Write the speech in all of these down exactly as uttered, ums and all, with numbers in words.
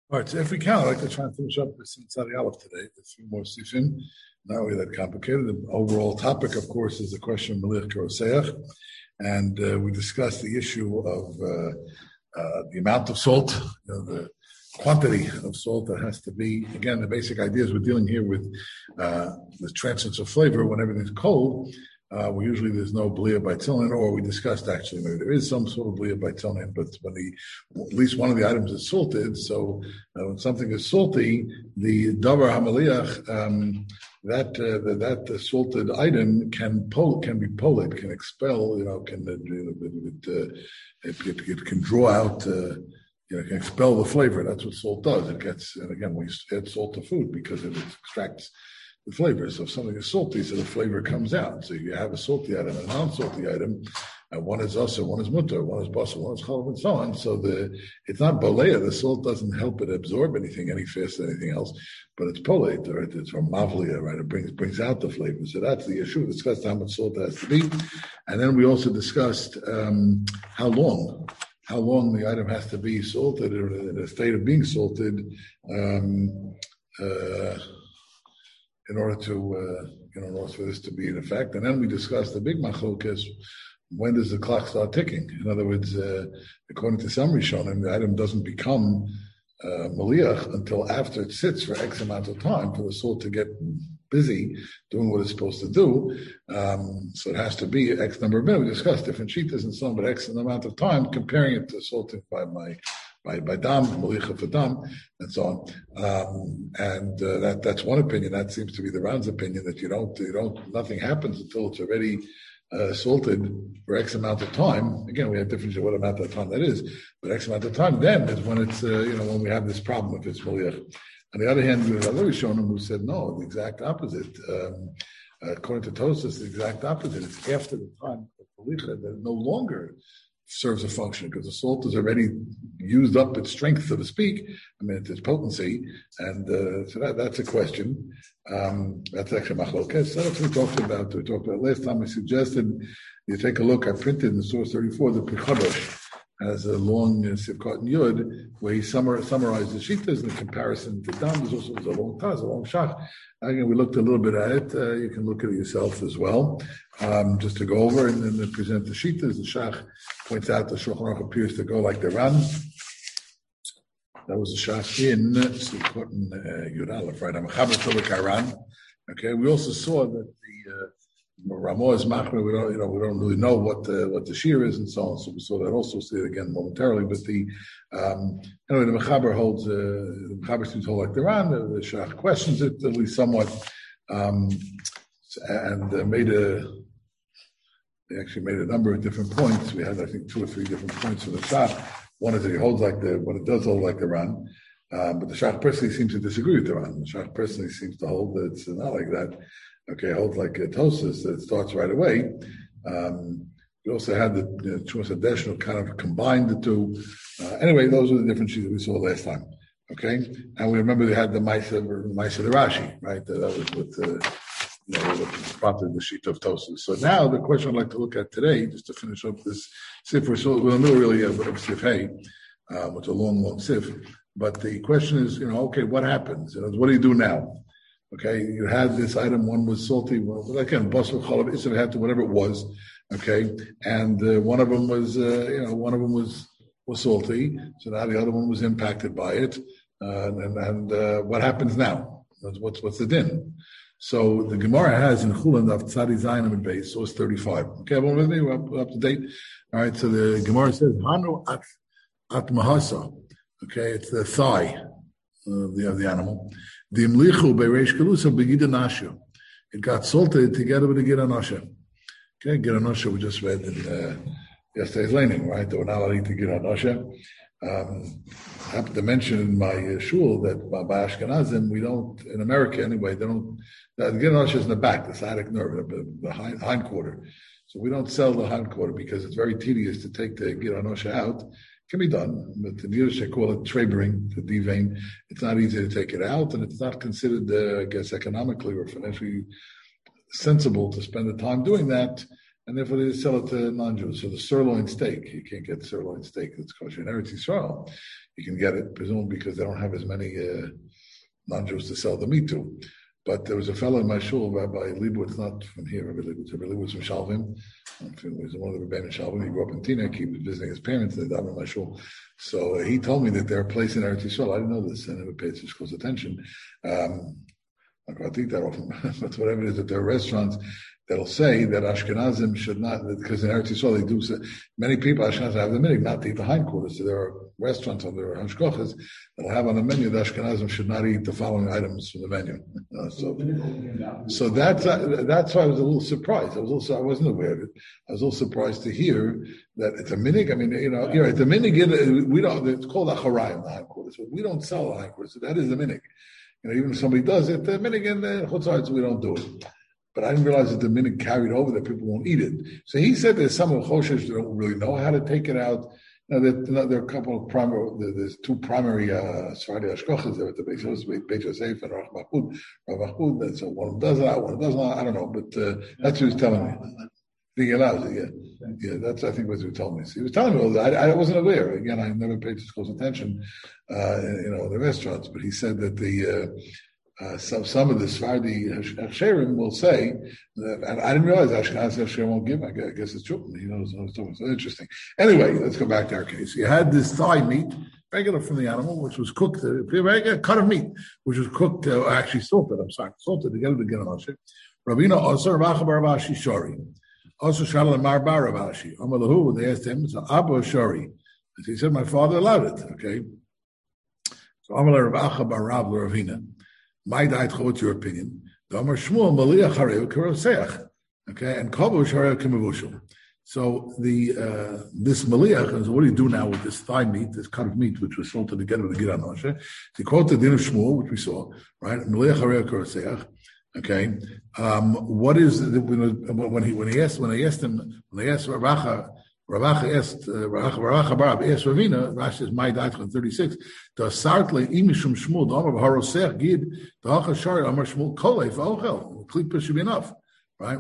All right, so if we can, I'd like to try and finish up this Tzadi Aleph today. A few more sifim, not really that complicated. The overall topic, of course, is the question of Melech Koroseach, and uh, we discussed the issue of uh, uh, the amount of salt, you know, the quantity of salt that has to be. Again, the basic idea is we're dealing here with uh, the transference of flavor when everything's cold. Uh, well, usually there's no blia by tilnin, or we discussed actually maybe there is some sort of blia by tilnin, but when the at least one of the items is salted, so uh, when something is salty, the davar hamaliach, um, that uh, that, that uh, salted item can pol- can be poled, can expel, you know, can it, it, uh, it, it, it can draw out. Uh, You know, it can expel the flavor. That's what salt does. It gets, and again, we add salt to food because it extracts the flavor. So if something is salty, so the flavor comes out. So you have a salty item and a non-salty item, and one is also, one is mutter, one is basar, one is chalav, and so on. So the it's not bolea. The salt doesn't help it absorb anything any faster than anything else, but it's polate, right? It's from mavlia, right? It brings brings out the flavor. So that's the issue. We discussed how much salt it has to be, and then we also discussed um, how long. how long the item has to be salted or in a state of being salted um, uh, in order to, uh, you know, in order for this to be in effect. And then we discussed the big machlokas, when does the clock start ticking? In other words, uh, according to some Rishonim, the item doesn't become uh, maliach until after it sits for X amount of time for the salt to get busy doing what it's supposed to do. Um, so it has to be X number of minutes. We discussed different sheetas and so on, but X amount of time, comparing it to salting by my by by dam, malicha for dam, and so on. Um, and uh, that that's one opinion. That seems to be the Ran's opinion, that you don't you don't nothing happens until it's already uh, salted for X amount of time. Again, we have different what amount of time that is, but X amount of time then is when it's uh, you know when we have this problem if it's maliach. On the other hand, we had other Rishonim who said, no, the exact opposite. Um, according to Tosas, the exact opposite. It's after the time of Palicha that it no longer serves a function because the salt has already used up its strength, so to speak. I mean, its potency. And uh, so that, that's a question. Um, that's actually machlokes. So that's what we talked about. We talked about last time. I suggested you take a look. I printed in source thirty-four the Pichadosh has a long uh, Sivkot and Yud, where he summar, summarized the Shitas in comparison to Dam. There's also a long Taz, a long Shach. Again, we looked a little bit at it. Uh, you can look at it yourself as well. Um, just to go over and then present the Shitas. The Shach points out the Shulchan Aruch appears to go like the Ran. That was the Shach in Sivkot and uh, Yud Aleph, right? I'm Chaber Tobek Aran. Okay, we also saw that the uh, Ramah is machmer. We don't, you know, we don't really know what the what the shear is and so on. So we saw that also. See it again momentarily. But the um, anyway, the Mechaber holds. Uh, the Mechaber seems to hold like the Ran. The, the Shach questions it at least somewhat, um, and uh, made a. They actually made a number of different points. We had, I think, two or three different points for the Shach. One is that he holds like the, when it does hold like the Ran. Um, but the Shach personally seems to disagree with the Ran. The Shach personally seems to hold that it's not like that. Okay, holds like a Tosas that starts right away. Um, we also had the Chumas Additional kind of combined the two. Uh, anyway, those are the different sheets that we saw last time. Okay, and we remember they had the Maisa, Maisa the Rashi, right? That was with uh, you know, what prompted the sheet of Tosas. So now the question I'd like to look at today, just to finish up this sif, we're still we're in the middle really of, of sif hey, um, it's a long, long sif. But the question is, you know, okay, what happens? You know, what do you do now? Okay, you had this item, one was salty, well, again, basar, chalav, isav, had to, whatever it was, okay, and uh, one of them was, uh, you know, one of them was, was salty, so now the other one was impacted by it, uh, and, and uh, what happens now? What's, what's the din? So the Gemara has in Chulin of Tzadi Zayin and Beis, source thirty-five. Okay, everyone with me? We're up, we're up to date. All right, so the Gemara says, Hanu at, at Mahasa, okay, it's the thigh of the, of the animal. The imlichu bereish kalusa begidanasha. It got salted together with the gidanasha. Okay, gidanasha we just read in uh, yesterday's learning, right? They were not allowed to eat gidanasha. Um, I happen to mention in my uh, shul that by, by Ashkenazim we don't, in America anyway, they don't. The gidanasha is in the back, the sciatic nerve, the, the hind, hind quarter. So we don't sell the hind quarter because it's very tedious to take the gidanasha out. Can be done, but in Yiddish they call it trebering, the devein. It's not easy to take it out, and it's not considered, uh, I guess, economically or financially sensible to spend the time doing that. and therefore they sell it to non-Jews. So the sirloin steak, you can't get sirloin steak that's kosher in Eretz Yisrael. You can get it, presumably because they don't have as many uh, non-Jews to sell the meat to. But there was a fellow in my shul, Rabbi Leibowitz, not from here, Rabbi Leibowitz, Rabbi Leibowitz from Shalvim. He was one of the Rebbeinu Shalvim. He grew up in Teaneck. He was visiting his parents. They died in my shul. So uh, he told me that they're a place in Eretz Yisrael. I didn't know this. I never paid such close attention. Um, I can't eat that often, but whatever it is, that there are restaurants that'll say that Ashkenazim should not, because in Eretz Yisrael they do say, many people Ashkenazim have the minhag not to eat the hindquarters. So there are restaurants on their hashkochas that'll have on the menu that Ashkenazim should not eat the following items from the menu. Uh, so, so that's uh, that's why I was a little surprised. I was also I wasn't aware of it. I was a little surprised to hear that it's a minhag. I mean, you know, you know, it's a minhag. We don't. It's called a harayim, the hindquarters, but we don't sell the hindquarters. So that is the minhag. You know, even if somebody does it, the minhag in the chutzah, we don't do it. But I didn't realize that the minhag carried over that people won't eat it. So he said there's some of Choshesh that don't really know how to take it out. Now, there, you know, there are a couple of primary, there's two primary uh, Sephardi Ashkochas there at the Beit Yosef, Beit Yosef and Rav Mahmoud. Rav Mahmoud, so one of them does it, one of them doesn't. I don't know, but uh, that's what he was telling me. He allows it, yeah. Yeah, that's, I think, what he told me. So he was telling me all that. I, I wasn't aware. Again, I never paid such close attention, uh, you know, in the restaurants, but he said that the, uh, Uh, some some of the Sephardi Hashcherim will say that, and I didn't realize Ashkenazi Hashcherim won't give. I guess, I guess it's true. He knows what he's talking. So interesting. Anyway, let's go back to our case. You had this thigh meat, regular from the animal, which was cooked, uh, regular cut of meat, which was cooked, uh, actually salted. I'm sorry, salted together to get on it. Rabino Osir Rachabar Ravashi Shori. Also Shalom Marbar Ravashi. Amalahu. They asked him, "So Abba Shori." And he said, "My father allowed it." Okay. So Amalah Ravachabar Rav Ravina. My diet, what's your opinion? Okay, and kavush hareu k'mevushel. So the uh, this maliach is what do you do now with this thigh meat, this cut of meat, which was salted together with the giran noshe? They quote the din of Shmuel, which we saw, right? Maliach hareu k'roseach. Okay, um, what is the, when he when he asked when he asked him when they asked Ravacha. Ravacha asked, Ravacha Ravacha Barab asked Ravina, Rashi says, my diet from thirty-six, the Sartle Imishum Shmuel, the Amar Harosech Gid, the Hacha Shari, Amar Shmuel Kolei, Vauchel, Klipa should be enough, right?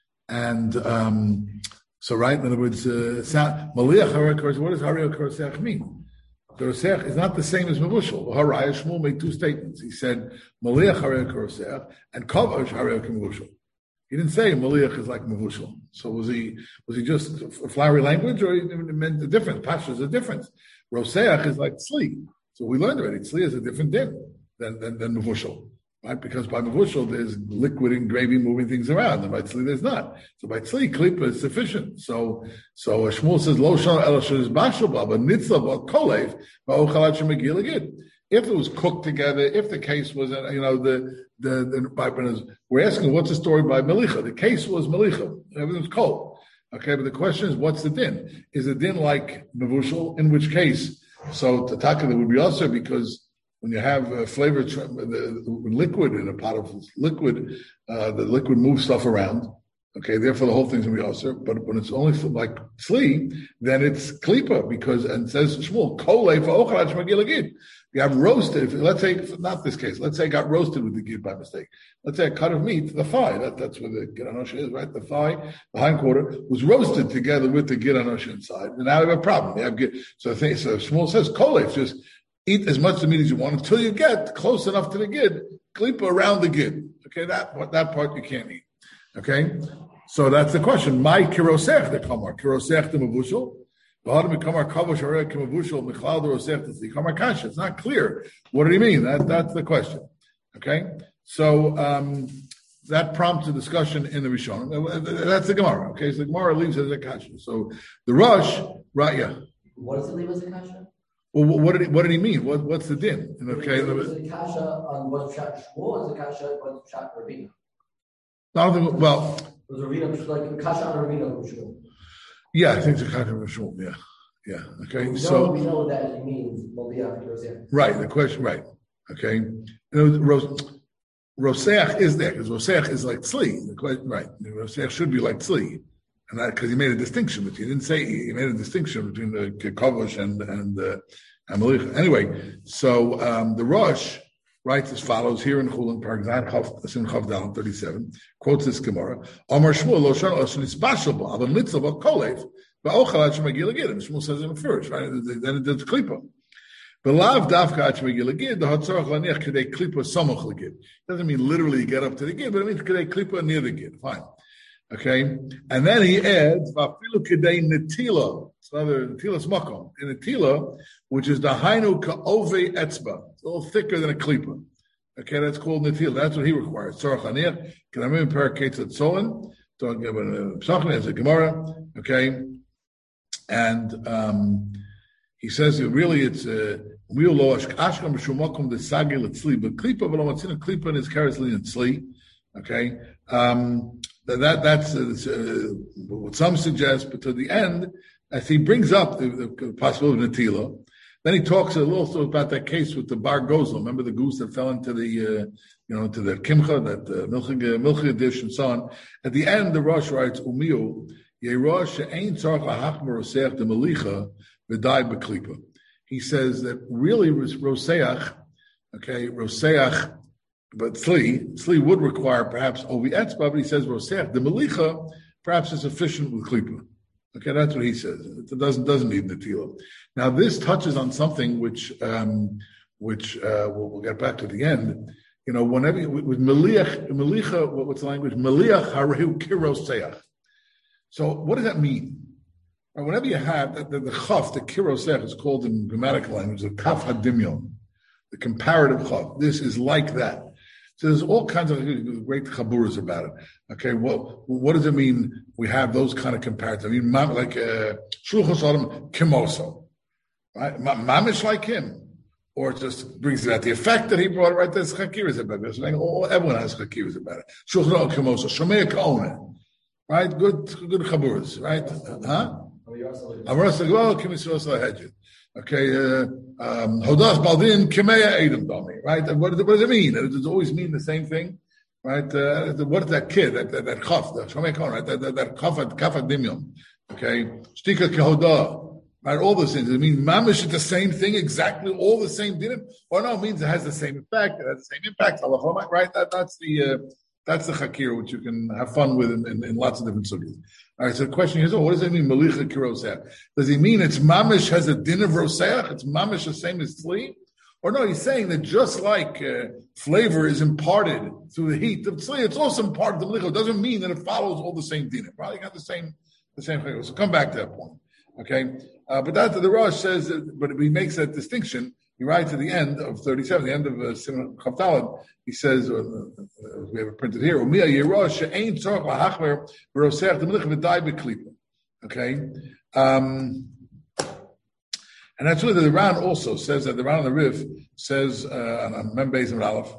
And um, so, right, in other words, Maliach Harei Korosech, what does Harei Korosech mean? Korosech is not the same as Mevushel. Harei Shmuel made two statements. He said, Maliach Harei Korosech, and Kavash Harei Mevushel. He didn't say Maliach is like Mevushel. So was he was he just a flowery language, or he meant the difference? Pasha is a difference. Roseach is like Tzli. So we learned already. Tzli is a different din than than, than Mevushel, right? Because by Mevushel there's liquid and gravy moving things around, and by Tzli there's not. So by Tzli, Klipa is sufficient. So so Shmuel says Lo Shal El Shal Bashal Ba Nitzla Ba Kolev Ba Ochalat Shemagil Agid. If it was cooked together, if the case was, you know, the the, the we're asking what's the story by Melicha? The case was Melicha. Everything was cold. Okay, but the question is, what's the din? Is the din like Mevushel? In which case, so Tataka would be also because when you have uh, flavored the, the liquid in a pot of liquid, uh, the liquid moves stuff around. Okay, therefore the whole thing's gonna be also. But when it's only for like tzli, then it's klipa because and it says Shmuel kolei for ochalach magilagid. You have roasted. If, let's say not this case. Let's say it got roasted with the gid by mistake. Let's say a cut of meat, the thigh. That, that's where the gid anosha is, right? The thigh, the hindquarter was roasted together with the gid anosha inside. And now we have a problem. You have gid. So the thing, so Shmuel says kolei, just eat as much of the meat as you want until you get close enough to the gid, klipa around the gid. Okay, that that part you can't eat. Okay, so that's the question. My kirosech the kamar kirosech the mavushel. It's not clear. What did he mean? That that's the question. Okay, so um, that prompts a discussion in the Rishon. That's the Gemara. Okay, so the Gemara leaves it as a kasha. So the Rosh, right? Yeah. What does it leave as a kasha? Well, what did he, what did he mean? What what's the din? Okay, is it a kasha on what's Pshat Shmuel? Is it a kasha on what's Pshat Ravina? Well, was Ravina like a kasha on Ravina Shmuel? Yeah, I think it's a kind of Rishon. Yeah, yeah. Okay, we so know, we know that it means right. The question, right? Okay, you know, Ros, Roseach is there because Roseach is like tzli. The question, right? Roseach should be like tzli, and that because he made a distinction, but he didn't say he made a distinction between the kavosh and and uh, and Malicha. Anyway, so um, the Rosh writes as follows here in Chulin, Paragzan Chav Dalam thirty-seven, quotes this Gemara. Omar Shmuel lo shana osun ispashal bo, aber mitzvah bo kolev, ba'ochal ad shemagil agid. Shmuel says in the first, right? Then it does klipa. Belav dafka ad shemagil agid, the hatzorach laniach kedei klipa samoch legid. Doesn't mean literally you get up to the gid, but it means kedei klipa near the gid. Fine. Okay, and then he adds vafilu kedei netila. It's another netilas makom in netila, which is the hainu ka'ove etzba. It's a little thicker than a klipa. Okay, that's called netila. That's what he requires. Tzorach laniach. Can I remember paraketz at solon? Talking about Pesachim as a Gemara. Okay, and um, he says that really it's a real lo ashkam b'shumakom the sagil etzli, but klipa v'lo matzina klipa is karisli etzli. Okay. Um, That that's uh, uh, what some suggest, but to the end, as he brings up the, the possibility of Natila, then he talks a little about that case with the bar gozel. Remember the goose that fell into the, uh, you know, into the kimcha, that uh, milchig, milchig dish and so on. At the end, the Rosh writes, Umiu, Yerosh she'ein tzarech lahachmer roseach de melicha v'dai b'klipa. He says that really roseach, okay, roseach, but Tzli, Tzli would require perhaps Ovi Etzba, but he says Roseach, the Melicha, perhaps is sufficient with Klipa. Okay, that's what he says. It doesn't doesn't need Netila. Now this touches on something which um, which uh, we'll, we'll get back to the end. You know, whenever you, with Meliach, Melicha, what, what's the language? Meliach Harehu Kiroseach. So what does that mean? Or whenever you have the, the, the Chaf, the Kiroseach is called in grammatical language the Kaf Hadimyon, the comparative Chaf. This is like that. So there's all kinds of great chaburas about it. Okay, what what does it mean? We have those kind of comparisons. I mean, like Shulchos Adam Kimoso, right? Mamish like him, or it just brings it out the effect that he brought. Right, there's chakiras about it. All everyone has chakiras about it. Shulchos Adam Kimoso, Shomei Kaona, right? Good, good chaburas, right? Huh? Amarasa Gol Kimisos Lahedjit. Okay, Hodas Baldin Kimeya Edom Domi, right? What does, it, what does it mean? Does it always mean the same thing, right? Uh, what is that kid, that that, that chaf, that Shomekon, right? That that, that kafat kafat dimyon, okay? Shtika kehoda, right? All those things. Does it mean mamish is the same thing, exactly all the same dinim, or no? It means it has the same effect. It has the same impact. Right? That that's the uh, that's the chakir which you can have fun with in, in, in lots of different sugyas. All right, so the question is, oh, what does it mean, Melicha Kiroseach? Does he mean it's mamish has a din of roseach? It's mamish the same as tzli? Or no, he's saying that just like uh, flavor is imparted through the heat of tzli, it's also imparted to Melicha. It doesn't mean that it follows all the same din. Probably got the same the same flavor. So come back to that point, okay? Uh, but that the Rosh says, that, but he makes that distinction. He writes at the end of thirty-seven, the end of uh, Simon Chavtalad, he says, uh, uh, we have it printed here, Umiya Yerosh she'ein tzorach lahachmer v'roseach d'melicha v'dai b'klipa. Okay? Um, and that's really the Ran also says that the Ran on the Rif says, uh, on Mem Beis and Aleph,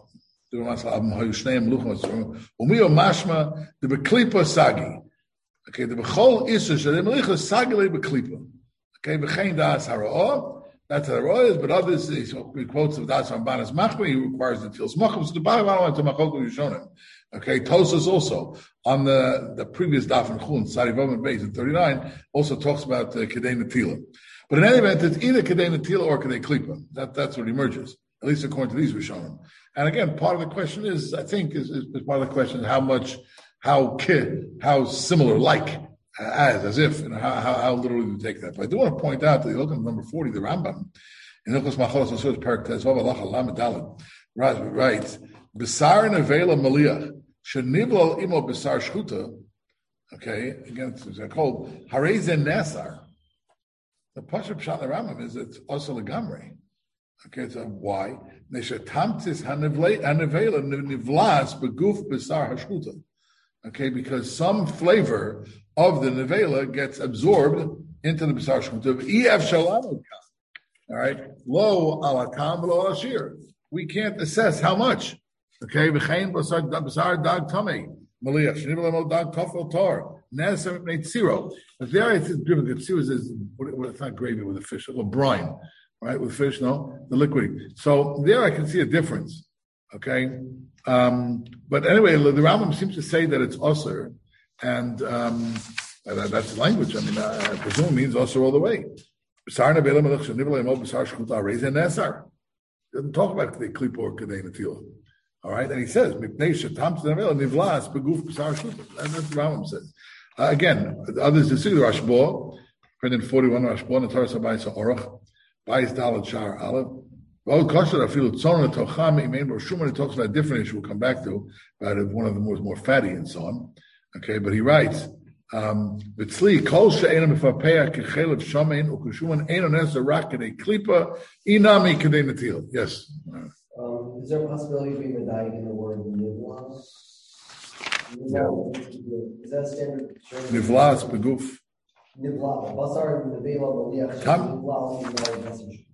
Umiya mashma the b'klipa sagi. Okay, the b'chol isu she'de melicha sagi le b'klipa. Okay, b'chein das hara'ah. That's how the Roy is, but others, he quotes of Das Ramban as Machmi, he requires the Tils Machim, so the Bhagavan to Machok Yishonim. Okay, Tosas also, on the, the previous Daf and Chun, Sarivim and Beis in thirty-nine, also talks about uh, Kedei Netila. But in any event, it's either Kedei Netila or Kedei Klipa. That, that's what emerges, at least according to these Rishonim. And again, part of the question is, I think, is, is, is part of the question is how much, how kid, how similar, like, as, as if, you know, how, how, how literally do you take that? But I do want to point out that you look at number forty, the Rambam, in Hilchos Machalos Asur, Parak Tezvav Alacha Lamed Daled, writes, B'sar Nevela Maliach, Shenivlal Imo B'sar Shchuta, okay, again, it's called Harezen Nasar. The Pashup Pshat the Rambam is it's also Legamri. Okay, so why? Neshatamtis Hanevela Nivlas Beguf B'sar Hashchuta. Okay, because some flavor of the nevela gets absorbed into the b'sar shchuta. E F shalom. All right, lo alakam lo ashir. We can't assess how much. Okay, v'chein b'sar b'sar dag tamei maliach shnivel mo dag kafel tar nesem neitziro. But there it's driven. Tziro is it's not gravy with a fish, or brine, right? With fish, no, the liquid. So there I can see a difference. Okay. Um, but anyway, the Rambam seems to say that it's osir, and um, that, that's the language. I mean, uh, I presume it means osir all the way. doesn't talk about the klipa or kedei netila. All right, and he says mipnei shetam tzedavela nivlas beguf b'sar shuta. And that's what Rambam says. Uh, again, others disagree. Rashba, printed forty-one. Rashba and Torah Sabayis Orach, Bayis Dalet Shar Aleph. Well, kosher afilu tzon letocham imein b'shuman. It talks about a different issue. We'll come back to about if one of them was more fatty and so on. Okay, but he writes. Um, Vitzli kol she'ena mifapea kechelev shamein u'kushuman eno nesa rak kedei klipa inami kedei netila. Yes. Um, is there a possibility of being medayik in the word nivlas? Yeah. Is that standard? Nivlas beguf. Nivlas. Basar nevela b'liach nivlas is message.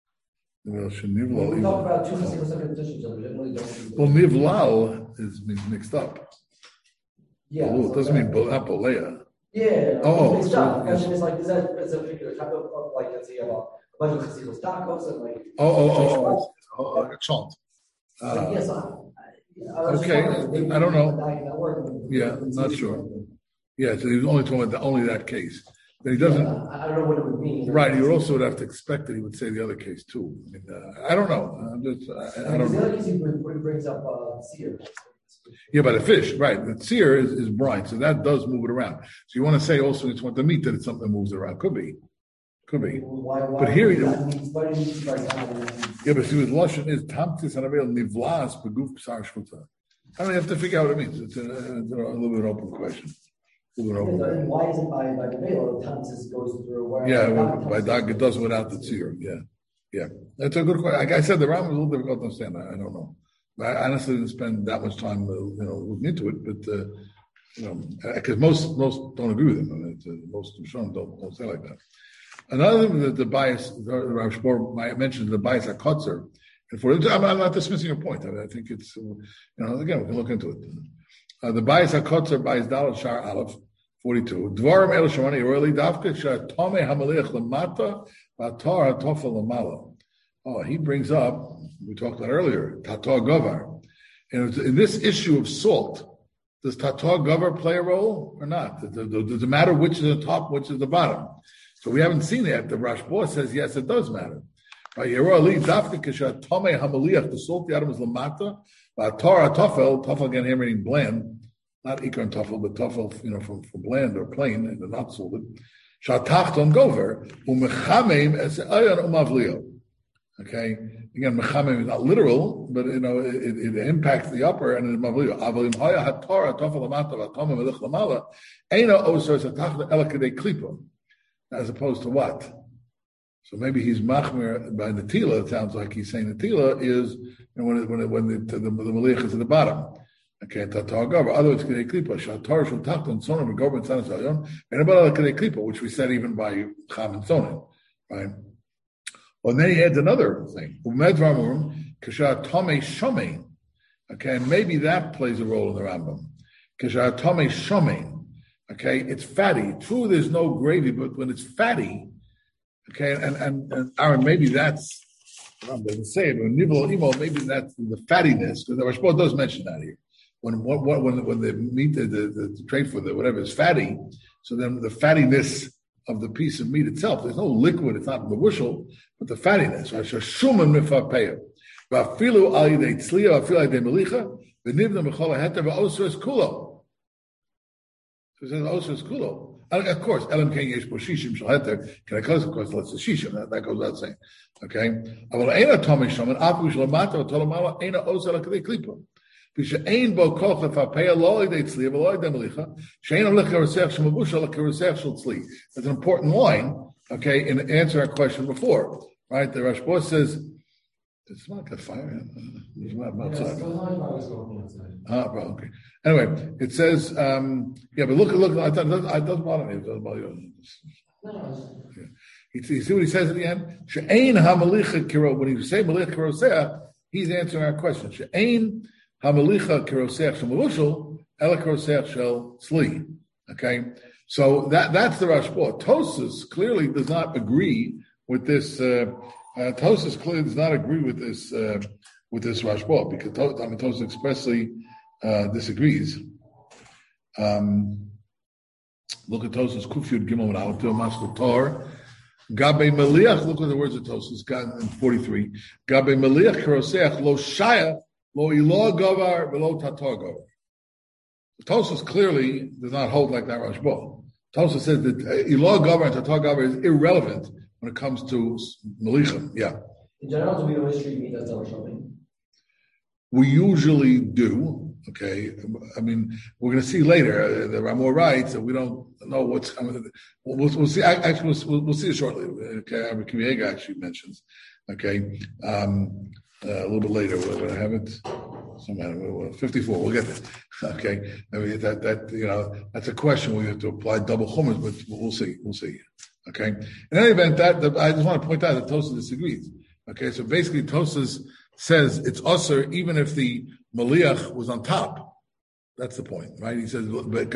We talk about two different petitions. Well, nivlal is mixed up. Yeah, Ooh, it doesn't mean not bolea. Yeah. Oh, it's so, not. yes. It's like is that is a particular type of, of like let's say you have a bunch of chasidos tacos and like. Oh, oh, oh, oh, oh, like a chant. Uh, yes. I, I okay, I don't know. Yeah, I'm not sure. Yeah, so he's only talking about the, only that case. But he doesn't. Yeah, I don't know what it would mean. Right, you also would have to expect that he would say the other case too. I mean, uh, I don't know. I'm just, I, I don't the know. other case he brings up uh, seer. Yeah, but a fish, right? The sear is, is brine, so that does move it around. So you want to say also it's what the meat that it's something that moves it around. Could be, could be. Why, why but here you why do you yeah, but see, with lashon is tamtis hanavel nivlas beguf psar shvuta. I don't have to figure out what it means. It's a, it's a little bit of an open question. A little bit open. Yeah, why is it by by the veil? Tamtis goes through. Where yeah, well, by dag it does without the sear. Yeah, yeah, that's a good question. Like I said, the Rambam is a little difficult to understand. I, I don't know. I honestly didn't spend that much time, uh, you know, looking into it, but uh, you know, because most most don't agree with him. I mean, uh, most don't, don't say like that. Another thing that the bias, Rav Shpor mentioned the bias at Kotzer. And for I'm, I'm not dismissing your point. I, mean, I think it's, you know, again we can look into it. Uh, the bias at Kotzer, bias Dalet Shar Aleph forty-two. Dvarim El Shemani Roeli Davke Shatome Hamalech Lamata Vatar Hatofel Lamala. Oh, he brings up, we talked about earlier, Tatar Govar. And in this issue of salt, does Tatar Govar play a role or not? Does it matter which is the top, which is the bottom? So we haven't seen it. The Rashba says, yes, it does matter. Right? The salty item is lamata. Tar tofel, tofel again here meaning bland, not ikon tofel, but tofel, you know, from, from bland or plain and not salted. Shatachton Gover, umechameim es ayon umavlio. Okay, again, mechamim is not literal, but you know it, it, it impacts the upper and the mavliyo. Avalim haya haTorah tofel lamata v'tomim melich lamala eino osor satachta elakadei klipa, as opposed to what? So maybe he's machmir by the tila. It sounds like he's saying the tila is you know, when it, when it, when the the, the, the malich is at the bother. Okay, tatar gavar. Otherwise, kadei klipa shatar shul tachton sonim and gover and sanas ayon and about kadei klipa, which we said even by cham and sonim, right? Well, then he adds another thing. Okay, maybe that plays a role in the Rambam. Okay, it's fatty. True, there's no gravy, but when it's fatty, okay, and and, and Aaron, maybe that's Rambam doesn't say it, but maybe that's the fattiness, because the Rashba does mention that here. When what when when the meat the, the, the tray for the whatever is fatty, so then the fattiness of the piece of meat itself. There's no liquid, it's not in the bushel, but the fattiness. Shuman mifapeya. Vafilu al yidei tzliya, vafilu al yidei melicha, v'nivna mechol haheter, v'osur es kulo. So it says osur es kulo. Of course, elam ken yesh bo shishim shal heter, can I close, of course, let's say shishim, that, that goes without saying. Okay? Aval eina tomei shaman, afu shlamata, v'tolamala, eina osur al kadei klipa. Ein bo koch lefapeya lo yidei tzliya v'lo yidei melicha she'ein alech karosech shemabusha lekarosech shel tzli. That's an important line, okay, in answer our question before, right? The Rashba says it's not got fire. It's not outside. Ah, well, okay. Anyway, it says, um, yeah, but look, look, it doesn't, it doesn't bother me. It doesn't bother you. Yeah. You see, you see what he says at the end? She'ein ha-melicha kiro. When he say melicha kirosech, he's answering our question. She'ein ha-melicha kirosech shel mavushal, ela kirosech shel tzli. Okay? So that, that's the Rashba. Tosas clearly does not agree with this, uh, Uh, Tosas clearly does not agree with this uh, with this Rashba, because I mean, Tosas expressly uh, disagrees. Um, look at Tosas Kufyud Gimel and Alatil Master Tor Gabe Meliach, look at the words of Tosfos, in forty-three. Gabe Meliach Karoseach lo shayach lo ilo gavar velo tator gavar. Tosfos clearly does not hold like that Rashba. Tosfos says that ilo gavar and tator gavar is irrelevant when it comes to Melichim. Yeah. In general, do we always treat meat as double shopping? We usually do. Okay, I mean, we're going to see later. Uh, there are more rights, and we don't know what's coming. We'll, we'll, we'll see. Actually, we'll, we'll see it shortly. Okay, Rabbi Kiva actually mentions. Okay, um, uh, a little bit later. We're going to have it. Somehow, fifty-four. We'll get there. Okay, I mean that that you know that's a question we have to apply double chumras, but we'll see. We'll see. Okay. In any event, that the, I just want to point out that Tosfos disagrees. Okay, so basically, Tosfos says it's usher even if the Maliach was on top. That's the point, right? He says,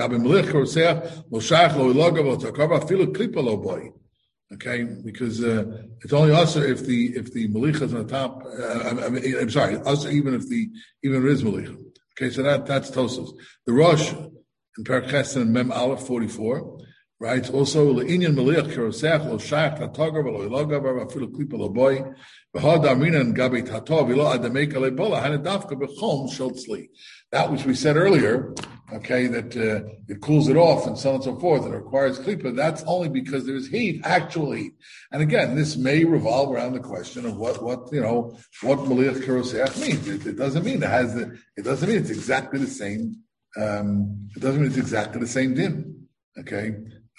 okay, because uh, it's only usher if the if the Malicha is on top. Uh, I mean, I'm sorry, usher even if the even if it is Malicha. Okay, so that that's Tosfos. The Rosh in Perek Ches and Mem Aleph forty-four. Right. Also, le'inyan meliach keroseach lo shayach tatagar v'lo ilagavar v'afilu klipa lo boy v'had amina and gabi tatov v'lo adamek alebola hanedavka b'chom shel tzli. That which we said earlier, okay, that uh, it cools it off and so on and so forth, and it requires klipa. That's only because there's heat, actual heat. And again, this may revolve around the question of what, what you know, what meliach keroseach means. It, it doesn't mean it has the. It doesn't mean it's exactly the same. Um, it doesn't mean it's exactly the same din. Okay.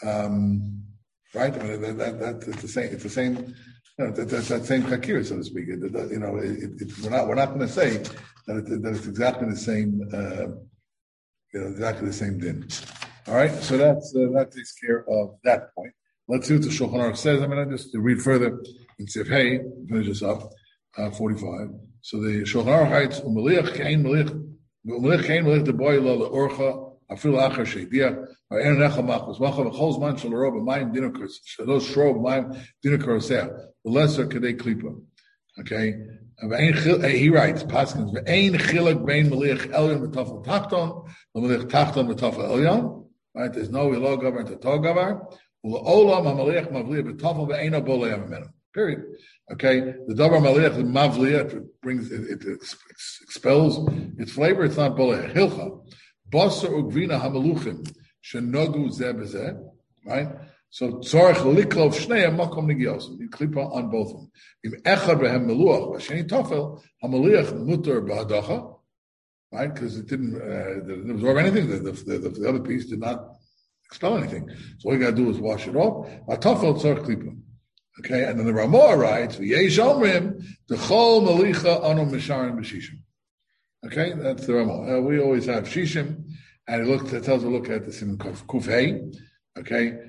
Um, right? I mean, that, that, that, it's the same. It's the same. You know, that, that's that same kakir, so to speak. It, it, you know, it, it, we're not we're not going to say that, it, that it's exactly the same. Uh, you know, exactly the same din. All right. So that's uh, that takes care of that point. Let's see what the Shulchan Aruch says. I mean, I just to read further and say, hey, finish this up. Uh, Forty-five. So the Shulchan Aruch writes, "Umeliach kein meliach, umeliach kein meliach the boy la leorcha." Afil achar sheidiach, or en necha machos macha v'chol zman shel rob b'mayim dinner shalos shro b'mayim dinner karoseh the lesser kadei klipa. Okay, he writes Paskins ve'ein chilek bein meliach elyon v'tafel tachton v'meliach tachton v'tafel elyon. Right, there's no ilo gavar and tator gavar. U'la'olam ha'meliach mavliya v'tafel ve'eino bolei amenu. Period. Okay, the davar meliach mavliya it brings it, it expels its flavor. It's not bolei hilcha. Basar ugvina hamaluchim shenogu zeh bezeh, right? So tzorach liklov shnei makom negiosim. You clip on both of them. If echad behem meluach v'sheni tofel hamaliach mutar b'hadacha, right? Because it didn't uh, absorb anything. The, the, the, the other piece did not expel anything. So all you got to do is wash it off. Atofel tzorach klipa. Okay, and then the Ramah writes v'yesh omrim dechol malicha anu misharim b'shishim. Okay, that's the Ramah. Uh, we always have Shishim, and it looks, it tells a look at this in Kufhei. Okay,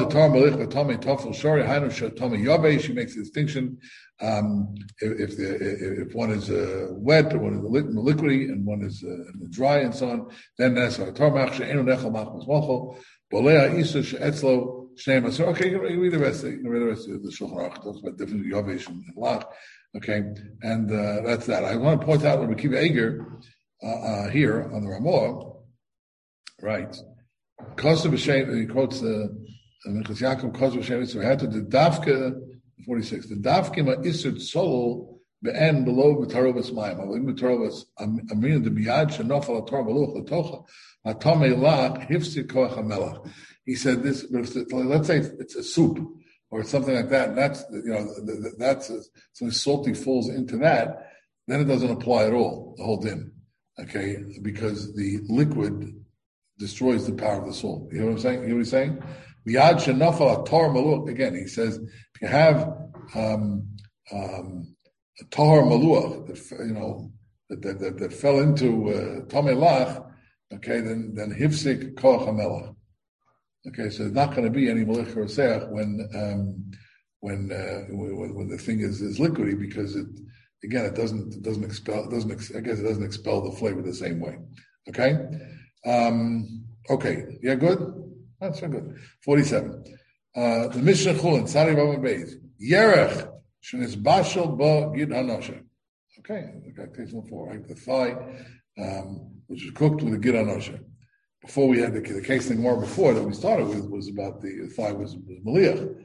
she makes a distinction. Um, if, if the if one is uh, wet, or one is liquidy, and one is uh, dry, and so on, then that's our tarmach she'enu nechal machmas mochel bolea isa she'etzlo shnei masor. Okay, you can read the rest. You can read the rest of the Shulchan Aruch. Talks about different yavesh and lach. Okay, and uh, that's that. I want to point out when we keep Eger uh, uh, here on the Ramah, right? Kosev b'shem, he quotes the Minchas Yaakov Kosev b'shem. So we had to the Davke forty-six. The Davke ma isud solo be'en below b'tarovas mayim. Avim b'tarovas amin the biyad shenofal ator beluch letocha atomei lach hifsi koach hamelach. He said this. Let's say it's a soup or something like that, and that's, you know, that's something salty falls into that, then it doesn't apply at all, the whole din, okay, because the liquid destroys the power of the salt. You know what I'm saying? You know what he's saying? Miyad shenafal atar maluach. Again, he says, if you have um, um, a tahar maluach, that, you know, that, that, that, that fell into uh, tamei lach, okay, then then hifsik koach hamelach. Okay, so there's not going to be any melech roseach when um, when, uh, when when the thing is, is liquidy, because it again it doesn't it doesn't expel it doesn't ex, I guess it doesn't expel the flavor the same way. Okay, um, okay, yeah, good. That's so good. Forty-seven. Uh, the Mishnah Chulin Sari Bava Beis Yerech shenis bashel ba gid hanosha. Okay, okay, case number four, right? The thigh, um, which is cooked with a gid hanosha. Before we had the, the case thing more before that we started with was about the thigh was, was maliach.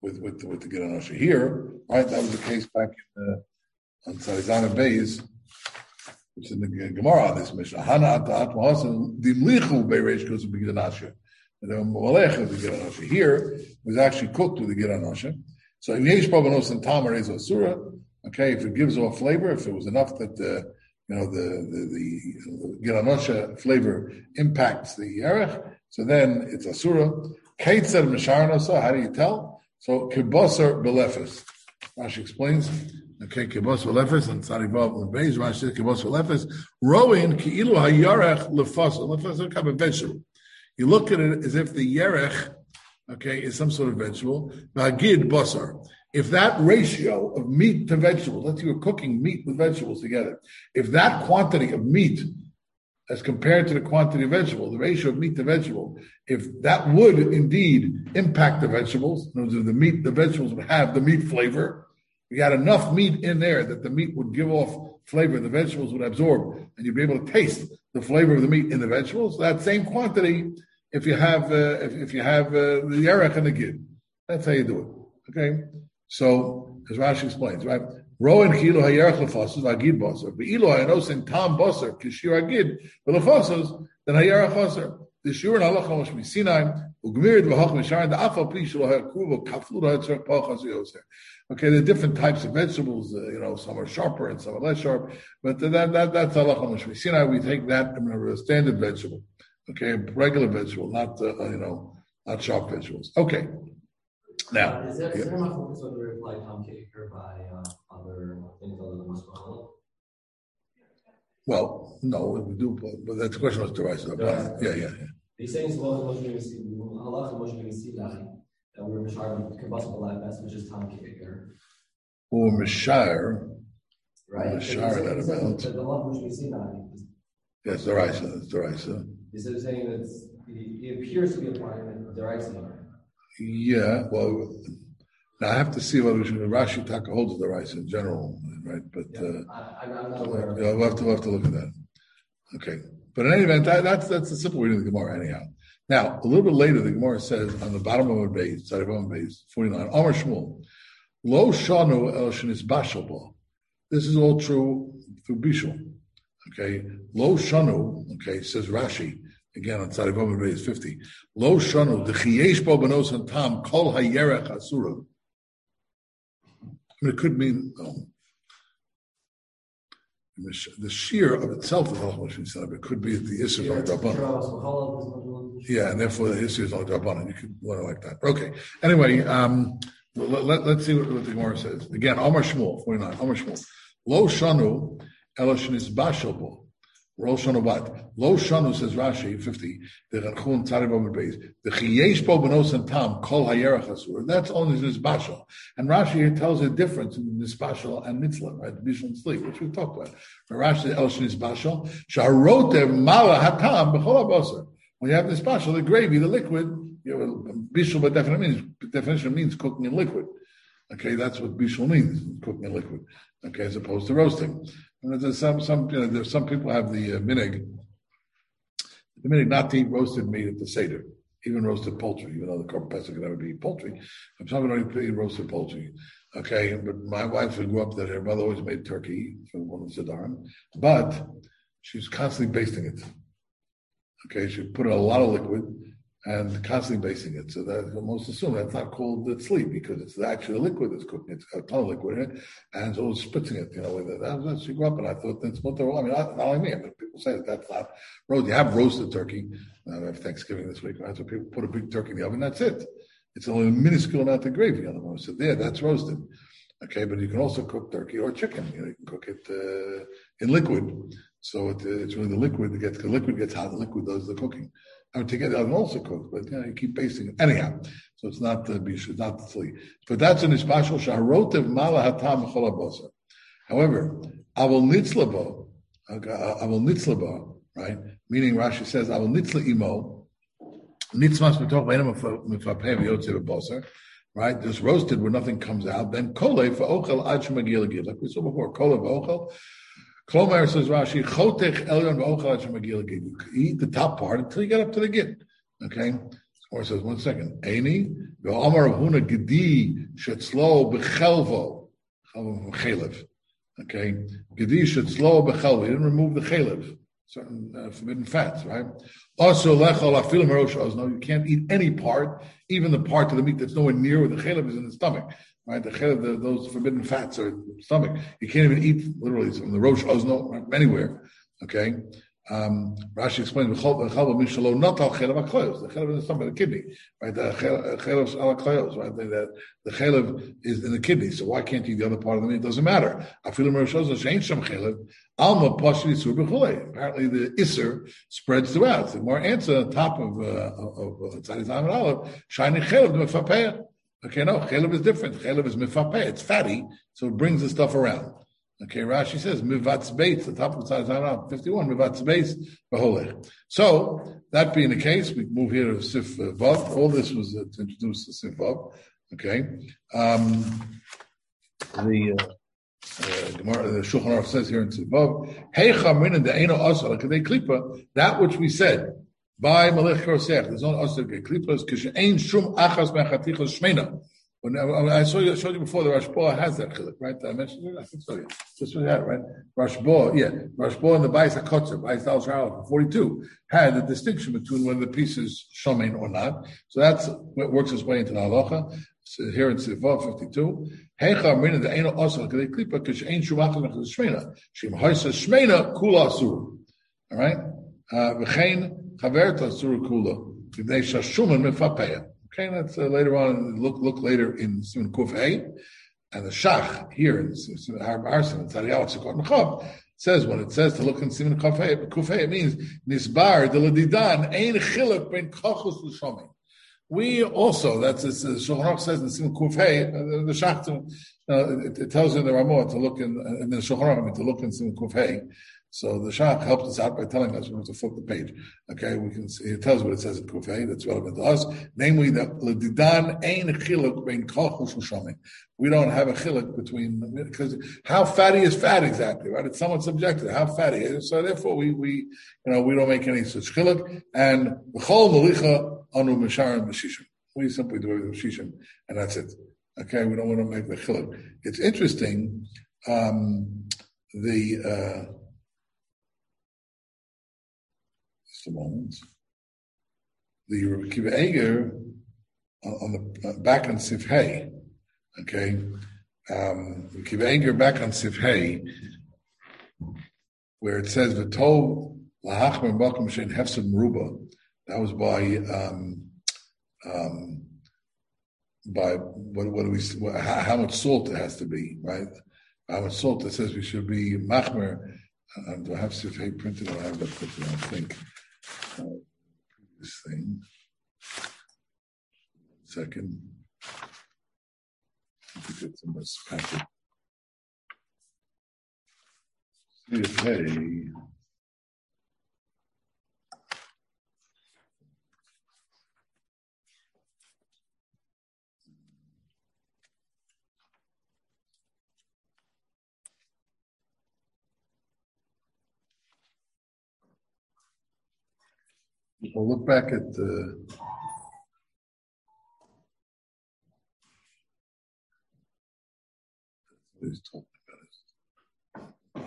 with with with the Gid Anosha. Here, right? That was the case back in uh, on Sarizana Bays, which is in the Gemara on this mission. Hana atat mahasan dimlichu beireish goes to the Gid Anosha. And the Malech of the Gid Anosha here was actually cooked with the Gid Anosha. So in Yesh Babanos and Tamar is Asura. Okay, if it gives off flavor, if it was enough that the you know the the, the Gid Anosha flavor impacts the Yerech, so then it's Asura. Kate said Misharanosa, how do you tell? So Kibosar Belefes. Rashi explains. Okay, Kibos Belefes and Tzarivav Lebeis. Rashi says Kibos Belefes. Roin Ki'ilu HaYarech Lefasa. Lefasa is a kind of vegetable. You look at it as if the Yerech, okay, is some sort of vegetable. Vagid Bosar. If that ratio of meat to vegetables, let's say you're cooking meat with vegetables together, if that quantity of meat as compared to the quantity of vegetable, the ratio of meat to vegetable, if that would indeed impact the vegetables, in other words, the meat, the vegetables would have the meat flavor, you got enough meat in there that the meat would give off flavor, the vegetables would absorb, and you'd be able to taste the flavor of the meat in the vegetables. That same quantity, if you have uh, if, if you have uh, the yerech and the gid, that's how you do it. Okay, so as Rashi explains, right? Roin kilo hayerach lefasos agid baser, beilo hayanosin tam baser kishir agid lefasos then hayerach baser. The shur and halacha must be Sinai ugmirid v'hach misharin the afal pli shelo hayakruva kaflu hatzrak pachas yoser. Okay, there are different types of vegetables. Uh, you know, some are sharper and some are less sharp. But that that that's halacha must be Sinai. We take that from a standard vegetable. Okay, regular vegetable, not uh, you know, not sharp vegetables. Okay. Now, uh, is there, yeah. is there enough focus on the reply Tom Kaker by uh, other things other than Muslim? Well, no, we do, but, but that's the question was derisive. Yeah, yeah, yeah. He's saying Allah Moshe Sinai that we're Mishar Kabbalah Balabas, which is Tom Kaker. Or Mishar, right? Mishar that amount. The Allah Moshe Sinai. Yes, derisive. It's derisive. He's saying that he appears to be applying the derisive. Yeah, well, now I have to see whether Rashi Taka holds the rice in general, right? But yeah, uh, I, I'm not aware of yeah, we'll have to we'll have to look at that. Okay, but in any event, that, that's that's a simple reading of the Gemara anyhow. Now, a little bit later, the Gemara says on the bottom of a base, side of a base, forty-nine, Amar Shmuel, Lo Shanu El Shenis Bashalbo. This is all true through Bishul. Okay, Lo Shanu. Okay, says Rashi. Again, on Tzarivim Beis fifty. Lo shanu, the chiyesh bo benos and tam, kol hayerech asura. I mean, it could mean, um, the shear of itself is also what she said, but it could be the issue of Rabbanan. Yeah, and therefore the issue is on Rabbanan. You could learn it like that. Okay. Anyway, um, let, let, let's see what, what the Gemara says. Again, Amar Shmuel, forty-nine, Amar Shmuel. Lo shanu, elo shenis bashal bo. Lo shanu what? Lo shanu, says Rashi, fifty, the Rechun Tzarivim Beis, the chiyesh bo benos and tam, kol hayerach asur. That's only this bashal. And Rashi here tells a difference in this bashal and mitzvah, right? Bishul and sleep, which we've talked about. But Rashi says, el shenis bashal, sharotev mala hatam b'chol abasar. When you have this bashal, the gravy, the liquid, you know, bishul by definition means, definition means cooking in liquid. Okay, that's what bishul means, cooking in liquid. Okay, as opposed to roasting. And there's some, some, you know, there's some people have the uh, minig, the minig not to eat roasted meat at the Seder, even roasted poultry, even though the Korban Pesach can never be poultry. Some don't eat roasted poultry. Okay, but my wife grew up that her mother always made turkey for one of the Sidarim, but she was constantly basting it. Okay, she put in a lot of liquid and constantly basting it. So that most assume that's not called the sleep because it's actually liquid that's cooking. It's got a ton of liquid in it, and so it's spritzing it. You know, with it. That's what she grew up, and I thought that's what they're. I mean, not, not only me. I mean, people say that that's not roast. You have roasted turkey. Uh, we have Thanksgiving this week, right? So people put a big turkey in the oven. That's it. It's only a minuscule amount of gravy on the bone. So there, that's roasted. Okay, but you can also cook turkey or chicken. You know, you can cook it uh, in liquid. So it, it's really the liquid that gets the liquid gets hot. The liquid does the cooking. I would take it. I would also cook, but you know, you keep basting it anyhow. So it's not the bish, it's not the sleep. But that's an ispashal shaharotev mala hatam chol haboser. However, avol nitzlabo, avol nitzlabo, right? Meaning Rashi says avol nitzla imo, nitzmas b'toch b'enam mifapeh v'yotze b'boser, right? Just roasted where nothing comes out. Then kole for ochel ad shemagil gid, like we saw before. Kole v'ochel. Klomer, says Rashi, chotech elyon v'ochel ad shemagil gid. You eat the top part until you get up to the gid. Okay, Or says, one second. Eini, the Amar of Huna Gedi Shetzlo Bechelvo. Chelvo from Chelev. Okay. Gedi Shetzlo Bechelvo. He didn't remove the Chelev. Certain uh, forbidden fats, right? Also, lechol afilim rosh ozno. You can't eat any part, even the part of the meat that's nowhere near where the chelev is in the stomach, right? The chelev, the, those forbidden fats are in the stomach. You can't even eat literally from the rosh ozno, right? Anywhere. Okay. Um, Rashi explains the chelev not al chelev aklayos. The chelev in the stomach, the kidney, right? The chelev al aklayos, right? The, the chelev is in the kidney. So why can't you eat the other part of the meat? It doesn't matter. Afilim rosh ozno shein sham chelev. Alma Pashri Isur B'chulei. Apparently the Isur spreads throughout. The more answer on top of of Tzadi Zayim and Aleph, shining Chelev Mefapeh. Okay, no, Chelev is different. Chelev is Mefapeh. It's fatty, so it brings the stuff around. Okay, Rashi says Mivatz Beis, the top of Tzadi Zayim and Aleph, fifty-one, Mivatz Beis B'chulei. So, that being the case, we move here to Sif Vav. All this was uh, to introduce the Sif Vav. Okay. Um, the... Uh, Uh, Gemara, the Shulchan Aruch says here in Tzivov, Hey Chamrin and the Eino Asar Kadei Klipa, that which we said by Melech Korosech, there's no Asar Kadei Klipa, is Kishe Ein Shum Achas Mechatichos Shmeina. When I saw you, showed you before, the Rashba has that chiluk, right? I mentioned it. I think so. Yeah, just what that, right? Rashba, yeah, Rashba and the Bais Hakotzer, Bais Dal Shara, forty-two, had the distinction between whether the piece is shomein or not. So that's what works its way into the halacha. So here in Sifah fifty-two, Heicha Amrina the Eino Asar Kadei Klipa Kish Ein Shumachas Mechatichos Shmeina Shim Haisa Shmeina Kula Asur. All right, V'chein Chaverta Asur Kula Kidei Shashuman Mefapeya. Okay, that's uh, later on. Look, look later in Simon Kuf Hey, and the Shach here in Harb Arson and Tzadiyah Tzikot Mechav says when it says to look in Simon Kuf Hey, Kuf Hey, it means Nisbar de Ladidan Ein Chiluk Ben Kochus L'Shomin. We also, that's as Shulchan Aruch says in Simon Kuf Hey, the Shach uh, it, it tells you in the Ramah to look in, in the Shulchan Aruch I mean, to look in Simon Kuf Hey. So the Shach helped us out by telling us we have to flip the page. Okay, we can see, it tells what it says in Kufay that's relevant to us, namely that l'didan ein chiluk bein kochus u'shomin. We don't have a chiluk between, because how fatty is fat exactly, right? It's somewhat subjective. How fatty is, so therefore we we you know we don't make any such chiluk. And b'chol melicha anu misharim b'shishim. We simply do it with shishim, and that's it. Okay, we don't want to make the chiluk. It's interesting. Um, the uh, a moment. The Rebbe Akiva Eiger on the uh, back on Sif Hey, okay. Um, Rebbe Akiva Eiger back on Sif Hey, where it says V'tov lahachmer bakum shein hefsed meruba. That was by um, um, by what, what do we what, how, how much salt it has to be, right? How much salt it says we should be machmer. Uh, do I have Sif Hey printed? I have that printed. I think. Uh, this thing. Second. I think it's in this packet. Okay. We'll look back at the what he's talking about.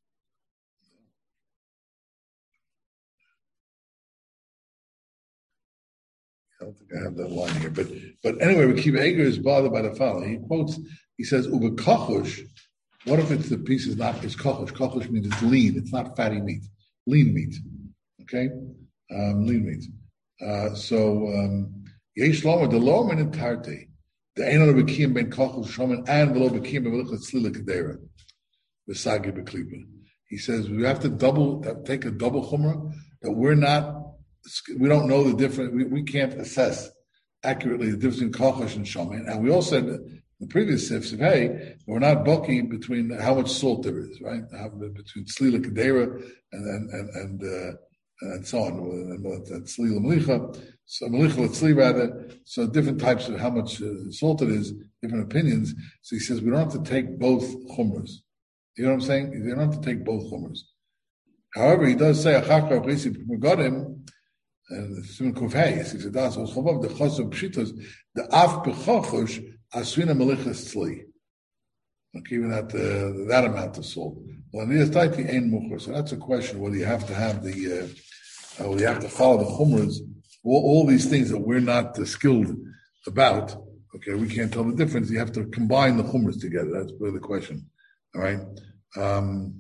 I don't think I have that line here, but but anyway, Akiva Eiger is bothered by the following. He quotes, he says, "Uber kochush." What if it's the piece is not it's kochush? Kochush means it's lean. It's not fatty meat, lean meat. Okay. Um, lean meat. Uh, so, yesh loma the loma in tarte. The ain't no bekim ben kochel shomen and below bekim ben velichat slila kedera. The sagi beklipa. He says we have to double take a double chumrah that we're not we don't know the difference. We, we can't assess accurately the difference in kochel and shomen. And we also said in the previous sifs of hey we're not bucky between how much salt there is, right? How, between slila kedera and and and. and uh, and so on, and tzli l'melicha, so melicha l'tzli rather, so different types of how much uh, salt it is, different opinions. So he says we don't have to take both chumras. You know what I'm saying? You don't have to take both chumras. However, he does say achakar b'chisi megadim and it's in Kufay. He said, "Das was Chavav the Chosam Pshitos the Af Bechochush Aswina Melichas Tzli." Like even at uh, that amount of salt. Well, so that's a question whether you have to have the, uh, uh, whether you have to follow the chumras, all, all these things that we're not uh, skilled about. Okay, we can't tell the difference. You have to combine the chumras together. That's really the question. All right. Um,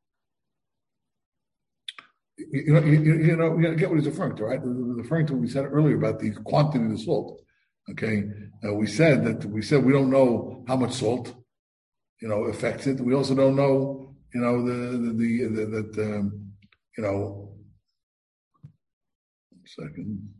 you, you know, you, you know, you get what he's referring to, right? He's referring to what we said earlier about the quantity of the salt. Okay, uh, we said that we said we don't know how much salt, you know, affects it. We also don't know, you know, the the, the, the that um, you know. One second.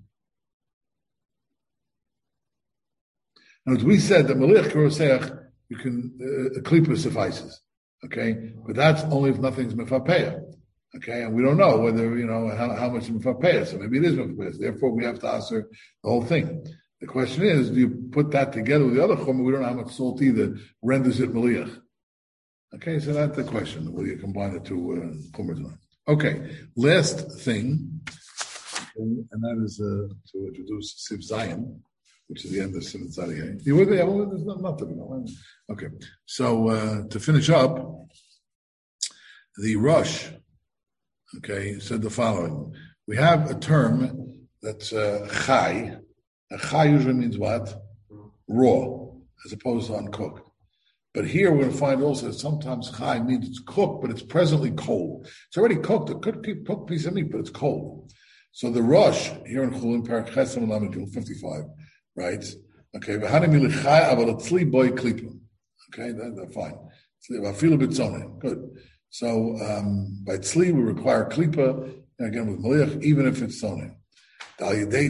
Now, as we said that Malich Karoseach, you can uh, a klipa suffices, okay, but that's only if nothing's mefapeya, okay, and we don't know whether you know how, how much is mefapeya. So maybe it is mefapeya. Therefore, we have to answer the whole thing. The question is, do you put that together with the other chumrah? We don't know how much salt either renders it maliach. Okay, so that's the question. Will you combine the two uh, chumras? Okay, last thing, and that is uh, to introduce Siv Zion, which is the end of Siv Zion. You with me? There's nothing. Okay, so uh, to finish up, the Rosh, okay, said the following. We have a term that's uh, chai. A chai usually means what? Raw, as opposed to uncooked. But here we're going to find also that sometimes chai means it's cooked, but it's presently cold. It's already cooked, a cooked piece of meat, but it's cold. So the Rosh, here in Chulin, Parak Chesem Lamed fifty-five, writes, okay, okay, that, that's fine. Good. So um, by tzli, we require klipa, again with maliach, even if it's zoneh. Okay, the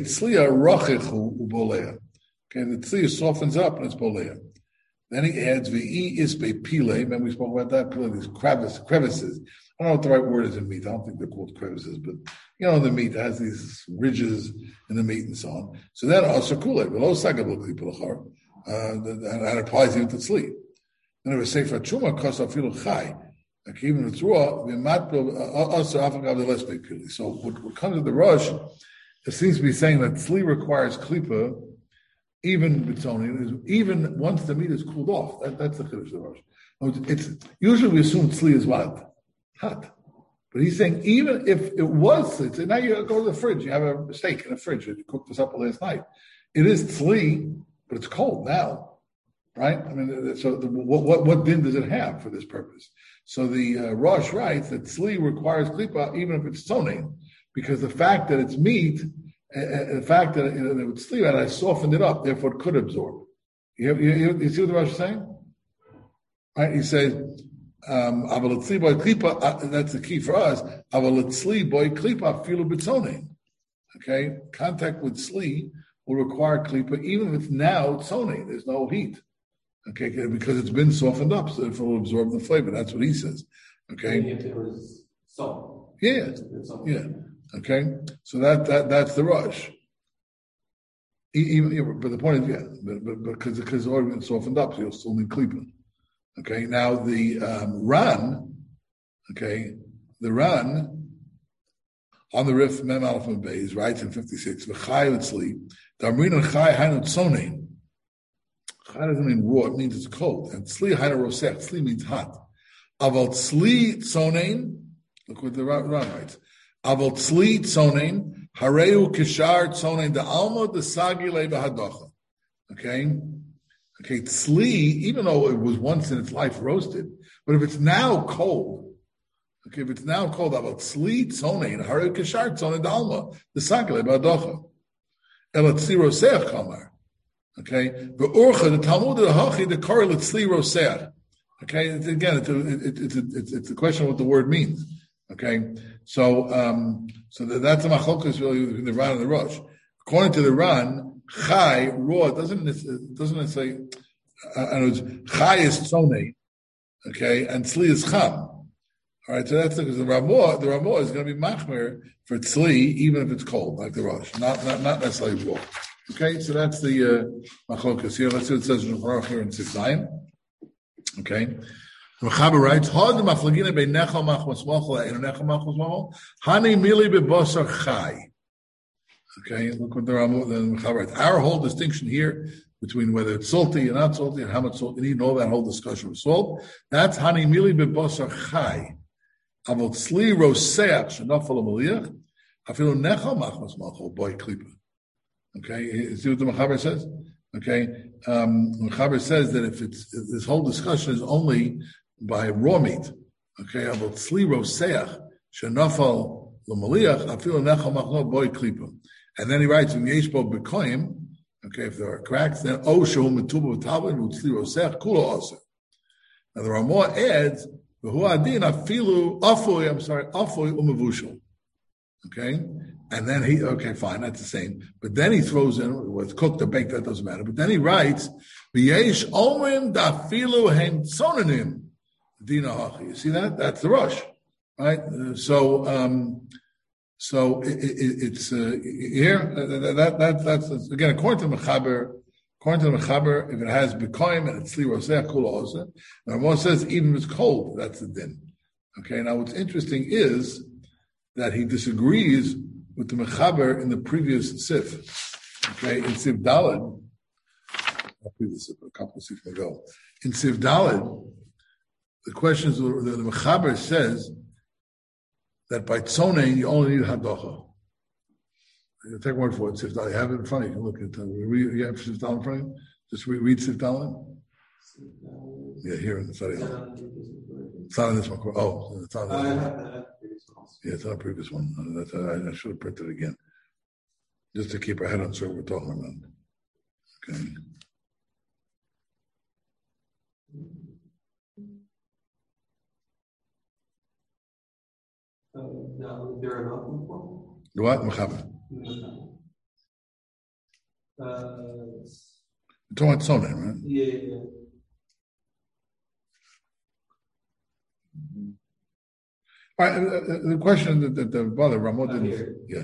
tzli softens up and it's bolea. Then he adds v'i isbe pile. Remember we spoke about that? Pile, these crevices, crevices. I don't know what the right word is in meat. I don't think they're called crevices, but you know, the meat has these ridges in the meat and so on. So then also kule, below sagabel klipulachar, and it applies even to tzli. Then it was say for chuma kosa filu chai. Like even if it's raw, we might also afagav the less big pili. So what, what comes to the Rosh, it seems to be saying that tzli requires klipa, even bitzoni, even once the meat is cooled off. That, that's the chiddush of the Rosh. It's usually we assume tzli is what? Hot. But he's saying even if it was, it's, now you go to the fridge, you have a steak in the fridge, you cooked this up last night. It is tzli, but it's cold now, right? I mean, so the, what, what what din does it have for this purpose? So the uh, Rosh writes that tzli requires klipa even if it's toning, because the fact that it's meat, uh, the fact that it, you know, it's tzli, and I softened it up, therefore it could absorb. You, you, you, you see what the Rosh is saying? Right? He says, Um, that's the key for us. Okay, contact with tzli will require klipa, even if now it's tzoning. There's no heat. Okay, because it's been softened up, so it will absorb the flavor. That's what he says. Okay. Yeah. Yeah. Okay. So that that that's the Rosh. Even, but the point is, yeah, but, but, because because it's already been softened up, so you'll still need klipa. Okay, now the um, Ran, okay, the Ran on the Rif Mem Aleph Mem Beis writes in fifty-six, V'chai Utzli, Damrin and Chai Hainu Tzonein. Chai doesn't mean raw, it means it's cold. And Tzli Hainu Rosech, Tzli means hot. Aval Tzli Tzonein, look what the Ran writes. Aval Tzli Tzonein, Hareu Kishar Tzonein, the Alma the Sagi Leba Hadocha. Okay? Okay, tzli, even though it was once in its life roasted, but if it's now cold, okay, if it's now cold, about tzli tzonein, harei kashar tzonein dalma, the sagale ba'adocha, el tzli roseach kamar, okay, the urcha, the Talmud, the hachi, the korel tzli roseach, okay, it's, again, it's a, it, it's, a, it's, it's a question of what the word means, okay, so um, so that's the machlokas really between the Ran and the Rosh. According to the Ran, chai, raw, doesn't doesn't necessarily, uh, chai is tzonei, okay, and tzli is cham. All right, so that's because the Ramah, the Ramah is going to be machmer for tzli, even if it's cold, like the Rosh, not not, not necessarily raw. Okay, so that's the uh, machlokas here. Let's see what it says in Baruch here in six nine. Okay. Mechaber writes, Hod maflagina be nechal machmas mochel, and nechal machmas mochel, hani mili be bosar chai. Okay, look what the Ramah, the Mechaber writes. Our whole distinction here between whether it's salty or not salty and how much salt you need, and all that whole discussion of salt, that's Hani Mili Bebasar Chai. Avot Sli Roseach Shenafal Amaliach, Afilu Nechal Machmas Malchol Boy Klipa. Okay, see what the Mechaber says? Okay, um, the Mechaber says that if it's, if this whole discussion is only by raw meat, okay, Avot Sli Roseach Shenafal Amaliach, Afilu Nechal Machmal Boy Klipa. And then he writes in Yeshbo Bekoim, okay, if there are cracks, then Osho Metuba V'Tavin Utzli Rosech Kula Oser. Now the Ramah adds, V'hu Adin Afilu Afoi, I'm sorry, Afoi Umavushal. Okay? And then he, okay, fine, that's the same. But then he throws in, what's cooked or baked, that doesn't matter. But then he writes, V'yesh Omrim Dafilu Hen Tsonanim Dina Hachi. You see that? That's the rush. Right? Uh, so, um, So it, it, it's uh, here. Uh, that, that that's again according to Mechaber. According to Mechaber, if it has bekoim and it's liroseach kula osa, and Ramah says even if it's cold, that's the din. Okay. Now what's interesting is that he disagrees with the Mechaber in the previous sif. Okay, in Sif Daled, not previous sif, a couple of sifs ago. In Sif Daled, the questions the, the, the Mechaber says that by tzonein you only need hadocha. You take word for it. Sif Daled. You have it in front of you. You can look at it. Read, you have Sif Daled in front of you? Just read, read Sif Daled. Yeah, here in the study. It's not in this one. Oh, it's not. Uh, yeah, it's not a previous one. That's, I, I should have printed it again, just to keep our head on straight. We're talking about. Okay. Uh, now, there are not before? What? Mechaber. Uh, You're talking about Sonnen, right? Yeah, yeah. All right, uh, the question that, that the brother Ramah didn't. Yeah.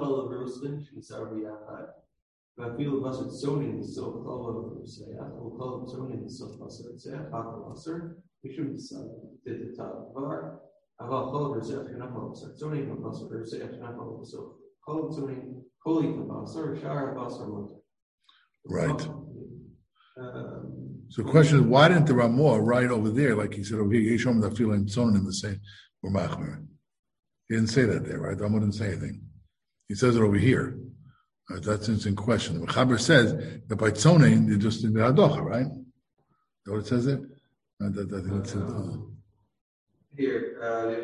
ואפילו בסר צונין בסוף כל המסייח, או כל צונין בסוף בסר צייח, הכל בסר, משום דתתא דבר, אבל כל רצח שנפל בסר צונין, ובסר רצח שנפל בסוף כל צונין, כל יתבסר, שאר הבסר מותר. Right. Um, so the question is, why didn't the Ramah write over there, like he said over here, Yeshom that feeling Tzonin in the same, or Machmer? He didn't say that there, right? The Ramah didn't say anything. He says it over here. Right, that's in question. The Mechaber says that by Tzonin, you just in the Hadocha, right? Is that what it says there? I, I, I think it's uh, here.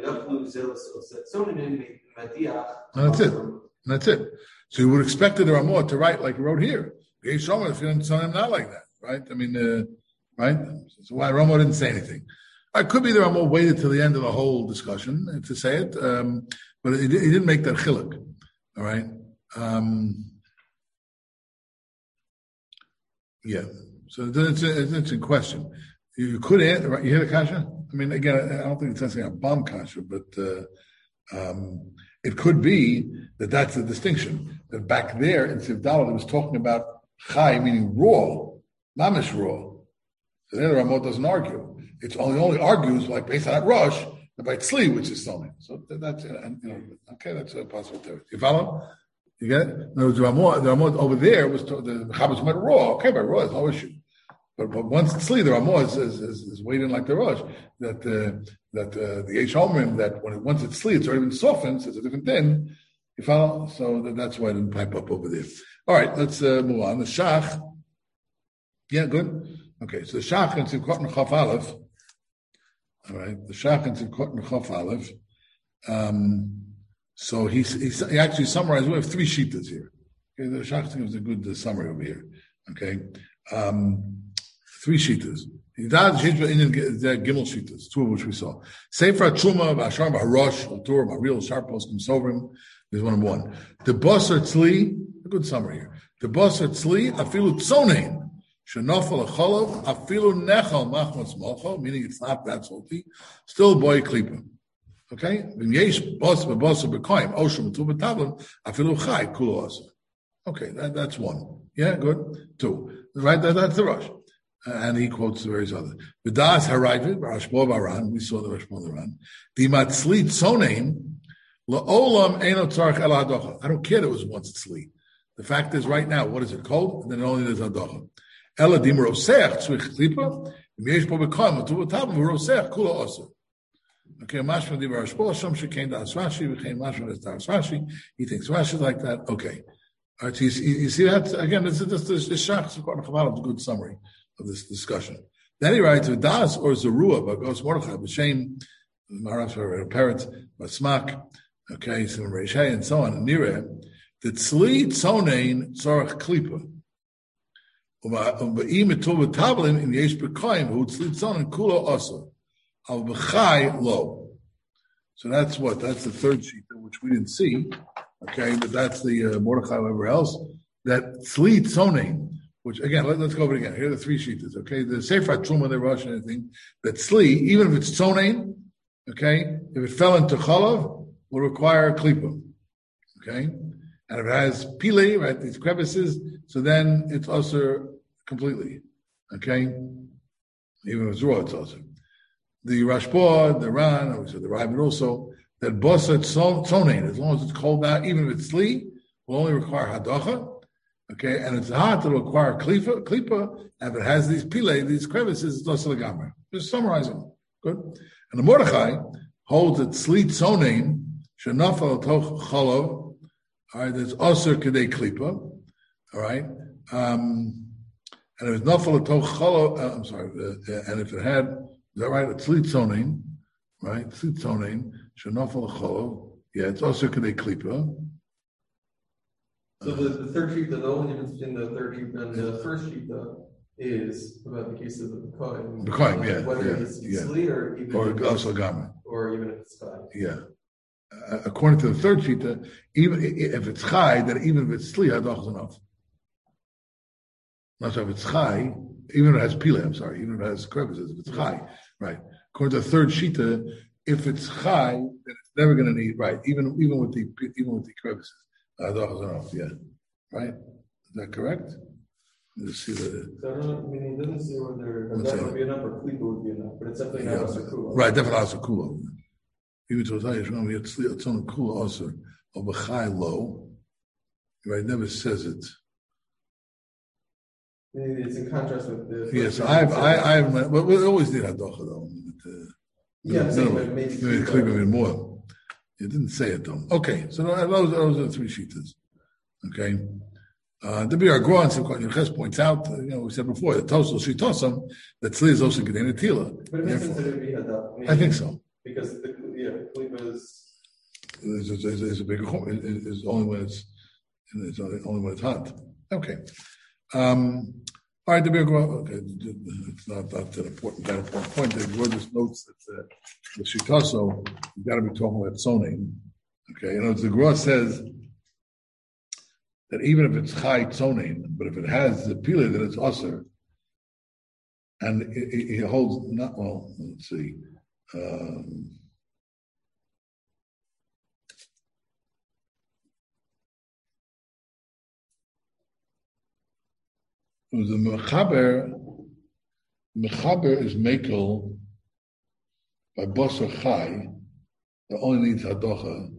And that's it. And that's it. So you would expect the Ramah to write like he wrote here. Yeshom if you don't Tzonin, not like that, right? I mean, uh, right? So why Ramah didn't say anything? It could be the Ramah waited till the end of the whole discussion to say it, um, but he, he didn't make that chiluk. All right. Um, yeah, so it's, it's in question. You could answer, you hear the kasha? I mean, again, I don't think it's necessarily a bomb kasha, but uh, um, it could be that that's the distinction. That back there in Sif Daled, it was talking about chai, meaning raw, mamish raw. So there the Ramah doesn't argue. It's only only argues like based on that rush, by tzli, which is something. So that's, you know, okay, that's a possible theory. You follow? You get it? In other words, the Ramah, the Ramah over there was to, the Mechaber meant raw. Okay, by raw, it's no issue. But, but once it's tzli, the Ramah is, is, is, is waiting like the rush. That uh, that uh, the Eish Omrim, that when it, once it's tzli, it's already been softened, so it's a different thing. You follow? So that, that's why I didn't pipe up over there. All right, let's uh, move on. The Shach. Yeah, good. Okay, so the Shach and Simchot and Chaf Aleph. All right, the Shach and Simchot and Chaf Aleph. Um, So he, he, he actually summarized, we have three shittas here. Okay, the Shach gives a good uh, summary over here. Okay, um, three shittas. He does gimel shittas, two of which we saw. Sefer Truma, Bashar, Baharosh, Altur, Maril, Sharpos, Kimsovrim, is one of one. The Basar Tzli, a good summary here. The Basar Tzli, Afilu Tzonein, Shenofel Acholov, Afilu Nechal Machmas Malcho, meaning it's not that salty, still boy klipa. Okay? Okay, that, that's one. Yeah, good. Two. Right, that, that's the rush. Uh, and he quotes the various others. V'das harayvid, Rashbo Baran, we saw the Rashbo Baran. The matzli tzonein, La'olam eino tzarich el hadocha. I don't care that it was once tzli. The fact is, right now, what is it called? And then only there's hadocha. Ela dim roseach tzrich klipa. V'yesh po b'koyim l'tu v'tav v'roseach kula osu. Okay, mashma dim rashpo shom shekain das Rashi v'chein mashma das Rashi. He thinks Rashi is like that. Okay. All right, so you, you, you see that? Again, this is just this shach, a good summary of this discussion. Then he writes, V'das or Zerua, Bagos Mordechai, B'Shem, Maharaj, parents, Basmak, okay, some Reishai, and so on, and Nireh, that Tzli Tzonein Tzorach Klipa. U'ba'im etov v'tablim in Yesh B'Koyim, who Tzli Tzonein Kula Osa, Al B'Chai Lo. So that's what? That's the third sheet, which we didn't see. Okay, but that's the uh, Mordechai, whoever else. That Tzli Tzonein, which again, let, let's go over it again. Here are the three sheets. Okay, the Sefer Truma, the Rosh, and anything that Tzli, even if it's Tzonein, okay, if it fell into Chalav, will require Klipa. Okay, and if it has Pile, right, these crevices, so then it's also completely. Okay, even if it's raw, it's also. The Rashba, the Ran, obviously the Rabbit also. That bosa tzonein, as long as it's cold out, even if it's sli, will only require hadacha. Okay, and it's hot, it'll require klipa, klipa, and if it has these pile, these crevices, it's also legamer. Just summarizing. Good. And the Mordechai holds that sli tzonein, shenafal toch chalav, all right, that's also kedei klipa, all right, um, and if it's nafal toch chalav, uh, I'm sorry, uh, and if it had, is that right, it's sli tzonein, right, sli tzonein, Shenafal Chol, yeah, it's also Kedei Klipa. So the, the third sheet, the only difference between the third sheet and the first sheet, though, is about the case of the B'Koyim. B'Koyim, yeah. Whether yeah, it's yeah. Tzli or even or if also Gama. Or even if it's Chai. Yeah. Uh, according to the third sheet, uh, even if it's Chai, then even if it's Tzli, Hadoch is enough. Not so if it's Chai, even if it has Pile, I'm sorry, even if it has crevices, if it's Chai, right. According to the third sheet, uh, if it's Chai, then it's never going to need, right, even even with the even with the crevices. Hadoch is enough, yeah. Right? Is that correct? Let's see the... So I don't know, I mean, it doesn't say whether that would be enough or Klipa would be enough, but it's definitely not yeah. Asakula. Right, definitely Asakula. Even to Otay Yishmael, we had Tzon Kula also, of a Chai Lo. Right, never says it. It's in contrast with the... Yes, I've, I, I've, but we always did Hadocha though. But, uh, yeah, I'm saying, but maybe... Maybe Klipa even more. It didn't say it though. Okay, so those, those are the three sheetahs. Okay. Uh, the Bir Agro and Simchat Yoches points out, uh, you know, we said before, the Tosel Shitosam, that Tzli is also Gedei Netila. But it makes sense that it would be Hadocha. I think so. Because, the, yeah, Klipa is... It's, it's, it's a bigger, it, it's only when it's, it's only when it's hot. Okay. Um, all right, the Bir Agro, okay, it's not, not that important, that important point. The Agro just notes that uh, the Shitoso, you've got to be talking about Tzonim. Okay, you know, the Agro says, that even if it's chai tzonin, but if it has the pila, then it's aser. And he holds not well. Let's see. Um, it was the mechaber. Mechaber is mekel by basar chai that only needs hadocha.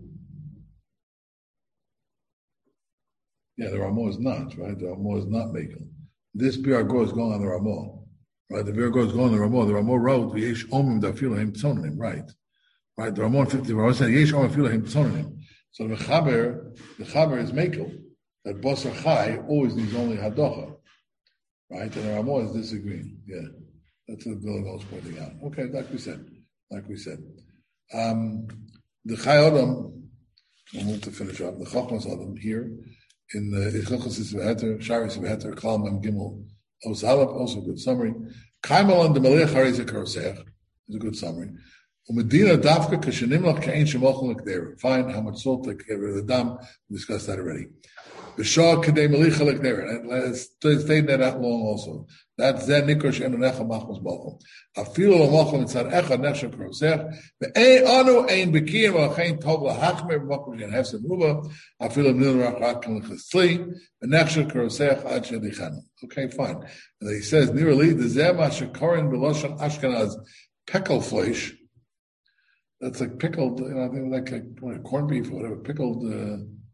Yeah, the Ramah is not, right? The Ramah is not making. This Bir Agro is going on the Ramah, right? The Bir Agro is going on the Ramah. The Ramah wrote, V'yesh omim da'afilohim tzonim, right? Right? The Ramah fifty, the Ramah said, Yesh omim afilohim tzonim. So the Mechaber, the Chaber is Mekel, that Basar Chai always needs only Hadocha, right? And the Ramah is disagreeing. Yeah. That's what Bill is pointing out. Okay, like we said. Like we said. Um, the Chai Adam, we'll move to finish up. The Chachmas Adam here, in the Ichachas Veheter, Sharis Veheter, Kal Mem Gimel, Osalap, also a good summary. Kaimal and the Melech Harizah Karosech is a good summary. Umedina Dafka Kashanim Lach Kain Shemochel Lekder. Fine, how much salt they give the dam. We discussed that already. B'shah Kedei Melicha Lekder. And let's stay that out long also. That's Zen Nikosh and Necha Machmas Bochel. Afilu Lamochel Mitzad Echad Nechsha Karosech. Ve'ein Anu Ein Bekim V'achein Tov L'Hachmer V'Mokum Yen Hefsem Ruba. Afilu Mnil Rach Rakim L'Chesli. V'Nechsha Karosech Ad Shelichanu. Okay, fine. And then he says, nearly, the Zeh Mashakorin B'Loshan Ashkenaz Pekel Fleish. That's like pickled, you know, I think like, like corned beef or whatever, pickled, uh,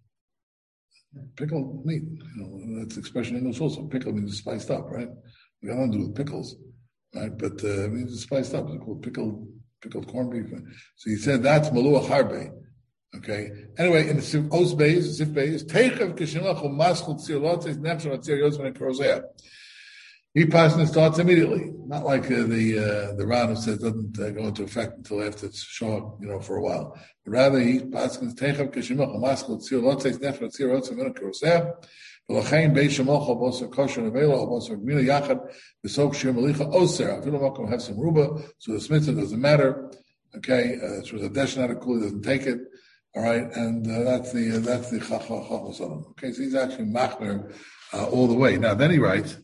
pickled meat. You know, that's the expression in English also. Pickled means spiced up, right? We got nothing to do with pickles, right? But uh, it means spiced up. It's called pickled, pickled corned beef. So he said that's Malua Harbe. Okay. Anyway, in the Os Beis, Sif Beis, Teichav Kishinach Maschul Tzirlot says Nefshon Atzir Yosman and Korosea. He passes his thoughts immediately, not like uh, the uh, the Ran who says doesn't uh, go into effect until after it's shown, you know, for a while. But rather, he passes his Teichav Kishinach Maschul Tzirlot says Nefshon Atzir Yosman and Korosea. V'lachein Beis Shemocha Bosar Kosher Nevela Bosar Gmina Yachad V'Sok Shir Melicha Oser. Afilu Makom have some ruba, so the smitzah doesn't matter. Okay, uh, it was a desh not a kuli, doesn't take it. All right, and uh, that's the uh, that's the chachos on him. Okay, so he's actually machmer uh, all the way. Now then he writes,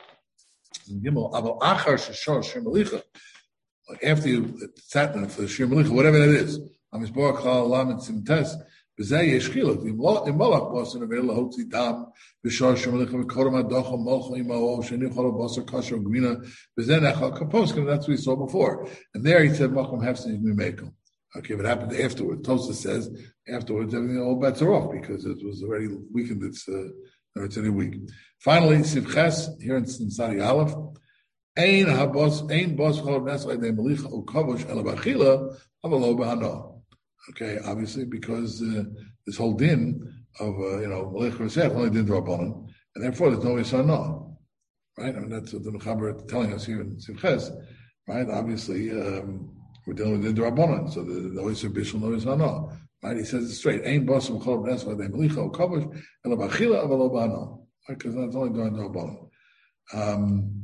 Gimel Aval Achar Sheshor Shir Melicha. Like after you sat in for the Shir Melicha, whatever that is, Amis Borach Chal Lam and Simtes, B'zeh Yeshchilot Imolach Bosan Avela Hotzi Dam B'Shor Shir Melicha V'Koram Adocha Molcha Imao Sheni Chol Bosar Kosher Gmina B'zeh Nechal Kaposkim. That's what we saw before. And there he said Makom Hefsin Mimekom. Okay, what happened afterwards? Tosa says afterwards everything, all bets are off because it was already weakened. It's uh, it's any week. Finally, Sivches here in Sadi Aleph, Ein habos ein bos chol nesla de melicha ukavush elabachila avalo bahano. Okay, obviously because uh, this whole din of uh, you know melicha resech only din drabanan, and therefore there's no isana, right? I mean that's what the Mechaber telling us here in Sivches, right? Obviously. Um, We're dealing with the Rabbanan, so the the Oyser Bishul no is no. Right? He says it straight. Ain Basum Chol Nesva De Melicha O Kavush Ela Bachila Avalo Bano. Because that's only doing the Rabbanan. Um,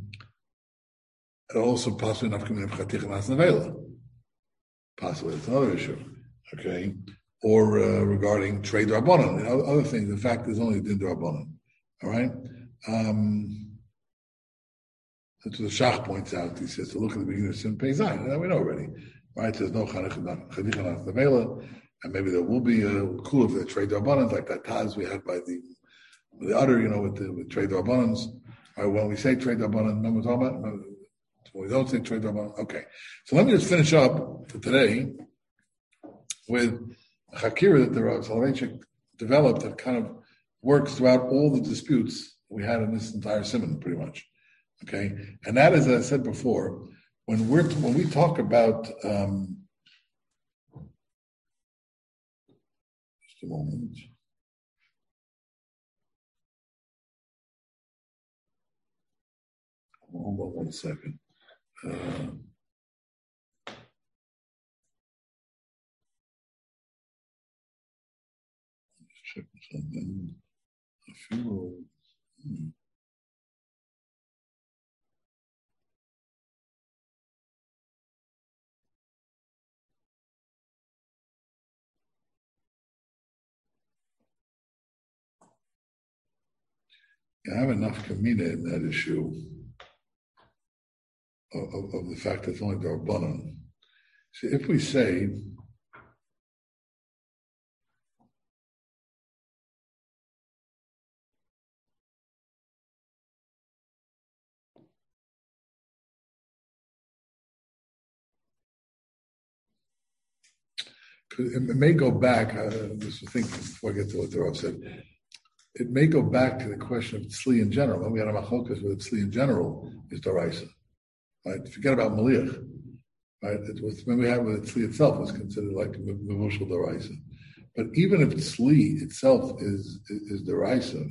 it also possibly enough coming from Chatich and Asnavela. Possibly it's another issue. Okay, or uh, regarding trade Rabbanan and other, other things. In fact, there's only Din Rabbanan. All right. Um, That's what the Shach points out. He says to look at the beginning of Sin Pei Zayin. And we know already, right? There's no Chadich and Asnavela, and maybe there will be a cool for the trade Rabbanans, like that Taz we had by the the other, you know, with the with trade Rabbanans. Right, when we say trade Rabbanan, remember what we're talking about? When we don't say trade Rabbanan, okay. So let me just finish up for today with a Chakira that the Rav Soloveitchik developed that kind of works throughout all the disputes we had in this entire simon, pretty much. Okay, and that is, as I said before, when we're when we talk about um, just a moment. Hold on one second. Uh, just check something. A few. Hmm. I have enough kamina in that issue of, of, of the fact that it's only Darbanan. See, if we say it may go back, uh, just thinking before I get to what the Rav said, it may go back to the question of Tzli in general. When we had a machokas with Tzli in general is Doraisa. Right? Forget about Maliach. Right? It was, when we had with Tzli itself, it was considered like Mevushal Doraisa. But even if Tzli itself is is Doraisa,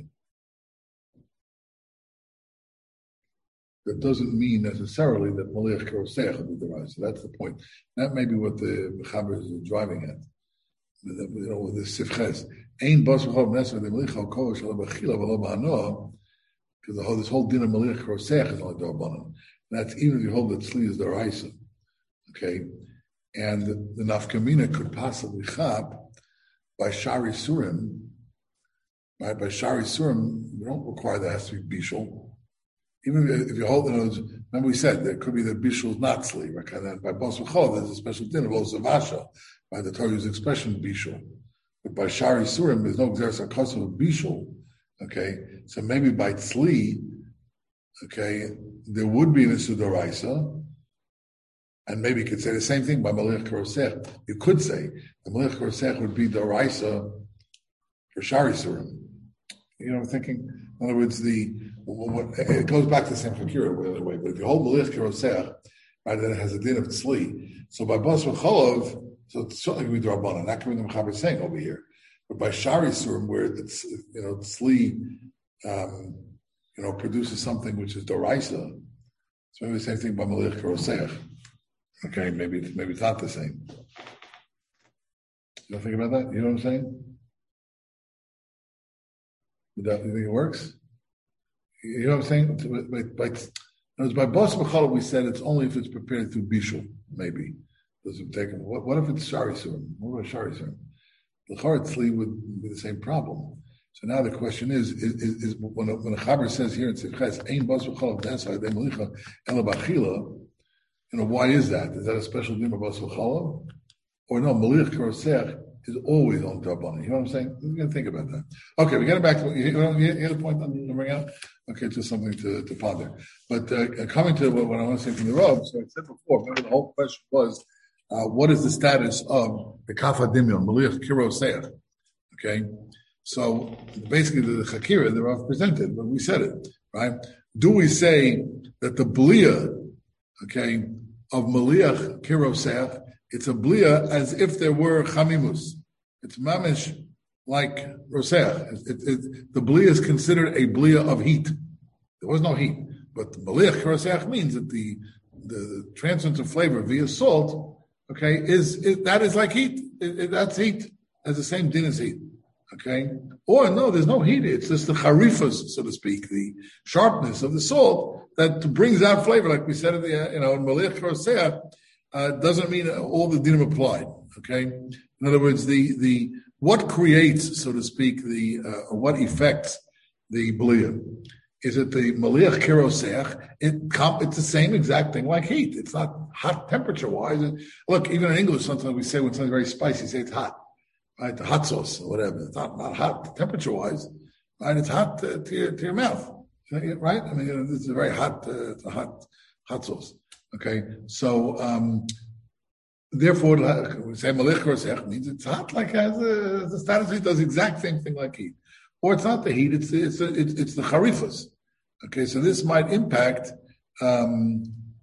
that doesn't mean necessarily that Maliach Karoseach will be Doraisa. That's the point. That may be what the Mechaber is driving at. You know, with the Sifches. Ein bas v'chol nesva de melicha kovish ala b'chila v'lo b'hanoah, because the whole this whole din of melicha kroseach is only d'Rabbanan. That's even if you hold that tzli is d'Oraisa. Okay, and the, the nafkamina could possibly chap by shari surim. Right, by shari surim, we don't require that has to be bishul. Even if, if you hold, you know, remember we said there could be the bishul is not tzli. Right, and then by bas v'chol there's a special din of osavasha by the Torah's expression bishul. But by Shari Surim, there's no Xeris HaKosav of Bishul. Okay, so maybe by Tzli, okay, there would be an Issur D'Oraisa, And maybe you could say the same thing by Meliach Korosech. You could say the Meliach Korosech would be the Raisa for Shari Surim. You know what I'm thinking? In other words, the it goes back to the same Chakira, by the way, but if you hold Meliach Korosech, right, then it has a din of Tzli. So by Bas V'Cholov, so it's certainly going to be Rabbanan. That can be the Mechaber saying over here. But by Shari Surim, where it's, you know, Tzli, um, you know, produces something which is Doraisa, so maybe the same thing by Meliach Korosech. Okay, maybe maybe it's not the same. You don't think about that? You know what I'm saying? You think it works? You know what I'm saying? By, by, by, by Bas B'Cholov, we said it's only if it's prepared through Bishul, maybe. Does it take, what, what if it's Shari Surim? What about Shari Surim? The Charetzli would be the same problem. So now the question is, is, is, is when, a, when a Chaber says here in Tzivches, Ein Bas B'Cholov Desai De Melicha Ela B'Achila, you know, why is that? Is that a special din of Bas B'Cholov? Or no, Meliach Korosech is always on Drabanan. You know what I'm saying? We're going to think about that. Okay, we're getting back to, you know, you hear the point I'm bring out? Okay, just something to, to ponder. But uh, coming to what, what I want to say from the Rav, so I said before, remember the whole question was, uh, what is the status of the Kafa Dimyon, Meliach Korosech? Okay, so basically the Chakira, the Rav presented, but we said it, right? Do we say that the Blia, okay, of Meliach Korosech, it's a blia as if there were chamimus. It's mamish like roseach. It, it, it, the blia is considered a blia of heat. There was no heat, but meliach roseach means that the the transference of flavor via salt, okay, is, is that is like heat. It, it, that's heat. Has the same din as heat. Okay, or no, there's no heat. It's just the charifas, so to speak, the sharpness of the salt that brings out flavor, like we said in the you know in meliach roseach. Uh, doesn't mean all the dinim applied. Okay, in other words, the the what creates, so to speak, the uh, or what affects the blia? Is it the meliach korosech? It it's the same exact thing like heat. It's not hot temperature wise. Look, even in English, sometimes we say when something's very spicy, say it's hot, right? The hot sauce or whatever. It's not not hot temperature wise, right? It's hot uh, to your to your mouth, right? I mean, you know, this is a very hot, uh, it's a hot hot sauce. Okay, so um, therefore, we say Meliach Korosech means it's hot, like as a, the status heat does the exact same thing like heat, or it's not the heat; it's it's it's, it's the charifas. Okay, so this might impact. Um,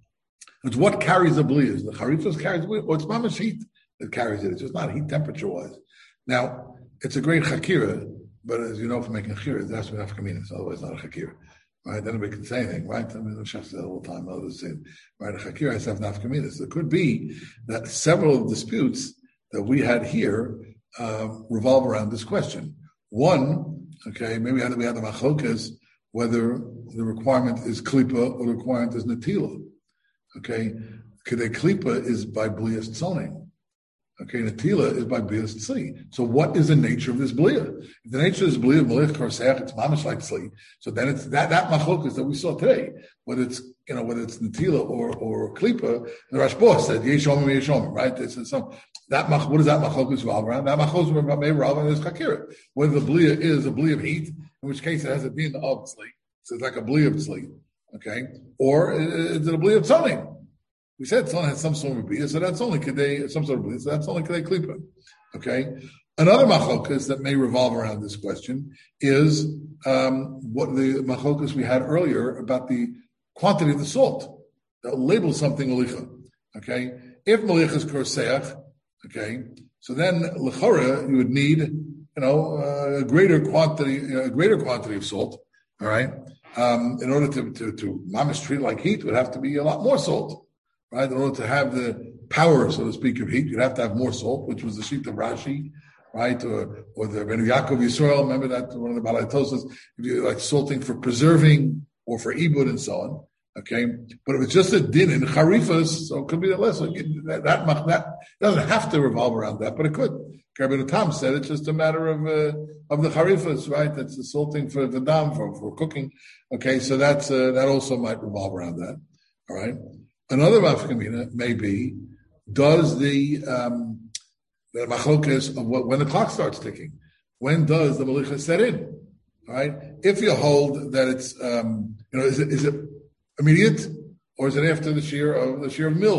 it's what carries the blias. The charifas carries the blias, or it's mamash heat that carries it. It's just not heat temperature wise. Now, it's a great chakira, but as you know, for making chakira, it has to be nafkaminas. Otherwise, it's not a chakira. Right, then nobody can say anything, right? I mean, the chef said all the time, others say, right, a chakira has to have nafkaminas. It could be that several disputes that we had here um, revolve around this question. One, okay, maybe we had, we had the machlokas, whether the requirement is klipa or the requirement is natila. Okay, kedei klipa is by blias tzoning. Okay, natila is by blias tzli. So what is the nature of this blia? If the nature of this blia of Meliach Korosech, it's mamish like tzli. So then it's that that machlokas that we saw today, whether it's you know whether it's natila or or klipa. The Rashba said yeshomim yeshomim, right? It's, it's some that mach. What is that machlokas revolve around? That machlokas may revolve around this chakira. Whether the blia is a blia of heat, in which case it has a din of tzli, so it's like a blia of tzli. Okay, or is it a blia of tzoning? We said someone has some sort of bia, so that's only kedei, some sort of bia, so that's only kedei klipa. Okay? Another machlokas that may revolve around this question is um, what the machlokas we had earlier about the quantity of the salt. They'll label something alicha. Okay? If meliach is korosech, okay, so then lechora you would need, you know, uh, a greater quantity, you know, a greater quantity of salt. All right? Um, in order to to to mamish treat it like heat, would have to be a lot more salt. Right, in order to have the power, so to speak, of heat, you'd have to have more salt, which was the sheet of Rashi, right, or or the Ben Yaakov Yisrael. Remember that one of the Balai Tosas, if you like salting for preserving or for ibud and so on. Okay, but if it's just a din in charifas, so it could be the less. So that, that that doesn't have to revolve around that, but it could. Rabbeinu Tam said it's just a matter of uh, of the charifas, right? That's the salting for the dam for for cooking. Okay, so that's uh, that also might revolve around that. All right. Another mafkamina may be, does the um, the machlokas of what, when the clock starts ticking, when does the melicha set in? All right, if you hold that it's um, you know, is it is it immediate or is it after the shear of the shear of mill?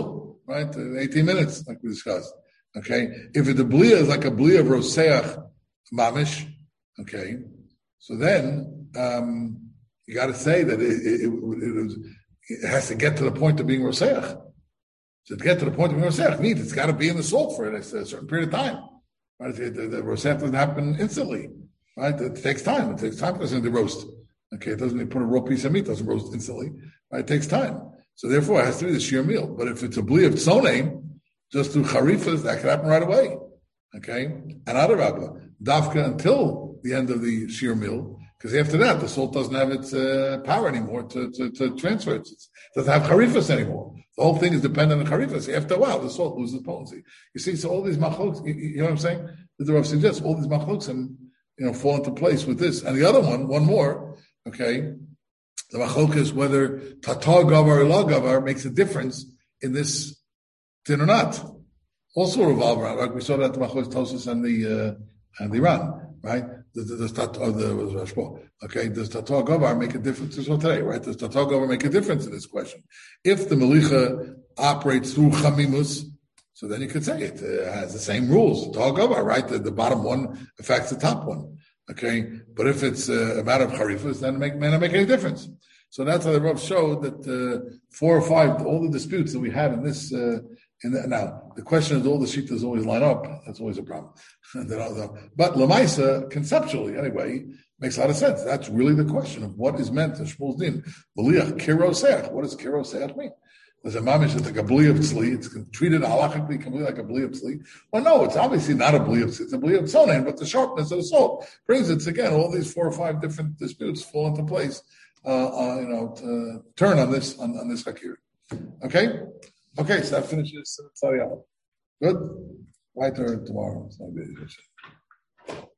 right? eighteen minutes, like we discussed. Okay, if the blia is like a blia of roseach mamish, okay, so then um, you got to say that it, it, it, it, it has to get to the point of being roseach. So to get to the point of being roseach means it's got to be in the salt for a certain period of time. Right? The, the, the roseach doesn't happen instantly. Right? It takes time. It takes time for something to roast. Okay, it doesn't. You put a raw piece of meat, it doesn't roast instantly. Right? It takes time. So therefore, it has to be the sheer meal. But if it's a bli of tzonim, just through charifas, that can happen right away. Okay, and adarabba, dafka until the end of the sheer meal, because after that the salt doesn't have its uh, power anymore to, to, to transfer it. It doesn't have charifas anymore. The whole thing is dependent on charifas. After a while, the salt loses potency. You see, so all these machloks, you, you know what I'm saying? The Rav suggests all these machloks and you know fall into place with this. And the other one, one more, okay, the machlok is whether tatar gavar or la gavar makes a difference in this din or not. Also revolve around, like we saw that the machlok Tosas and the uh, and the Iran, right? Does the, the, or the okay? Does tatar gavar make a difference as well today, right? Does tatar gavar make a difference in this question? If the melicha operates through chamimus, so then you could say it uh, has the same rules. Tatar gavar, right? The, the bottom one affects the top one, okay? But if it's uh, a matter of charifas, then it make, may not make any difference. So that's how the Rav showed that uh, four or five, all the disputes that we had in this. Uh, in the, now the question is, all the shittas always line up. That's always a problem. But Lamaisa, conceptually, anyway, makes a lot of sense. That's really the question of what is meant to Shmuel's din. Maliach kiroseach. What does kiroseach mean? There's a mamish that's like a bli of tzli. It's treated halachically completely like a bli of tzli. Well, no, it's obviously not a bli of tzli. It's a bli of tzonin, but the sharpness of the salt brings it. Again, all these four or five different disputes fall into place. Uh, uh, you know, to turn on this on, on this hakir. Okay, okay. So that finishes. Sorry, good. My turn tomorrow. It's not good.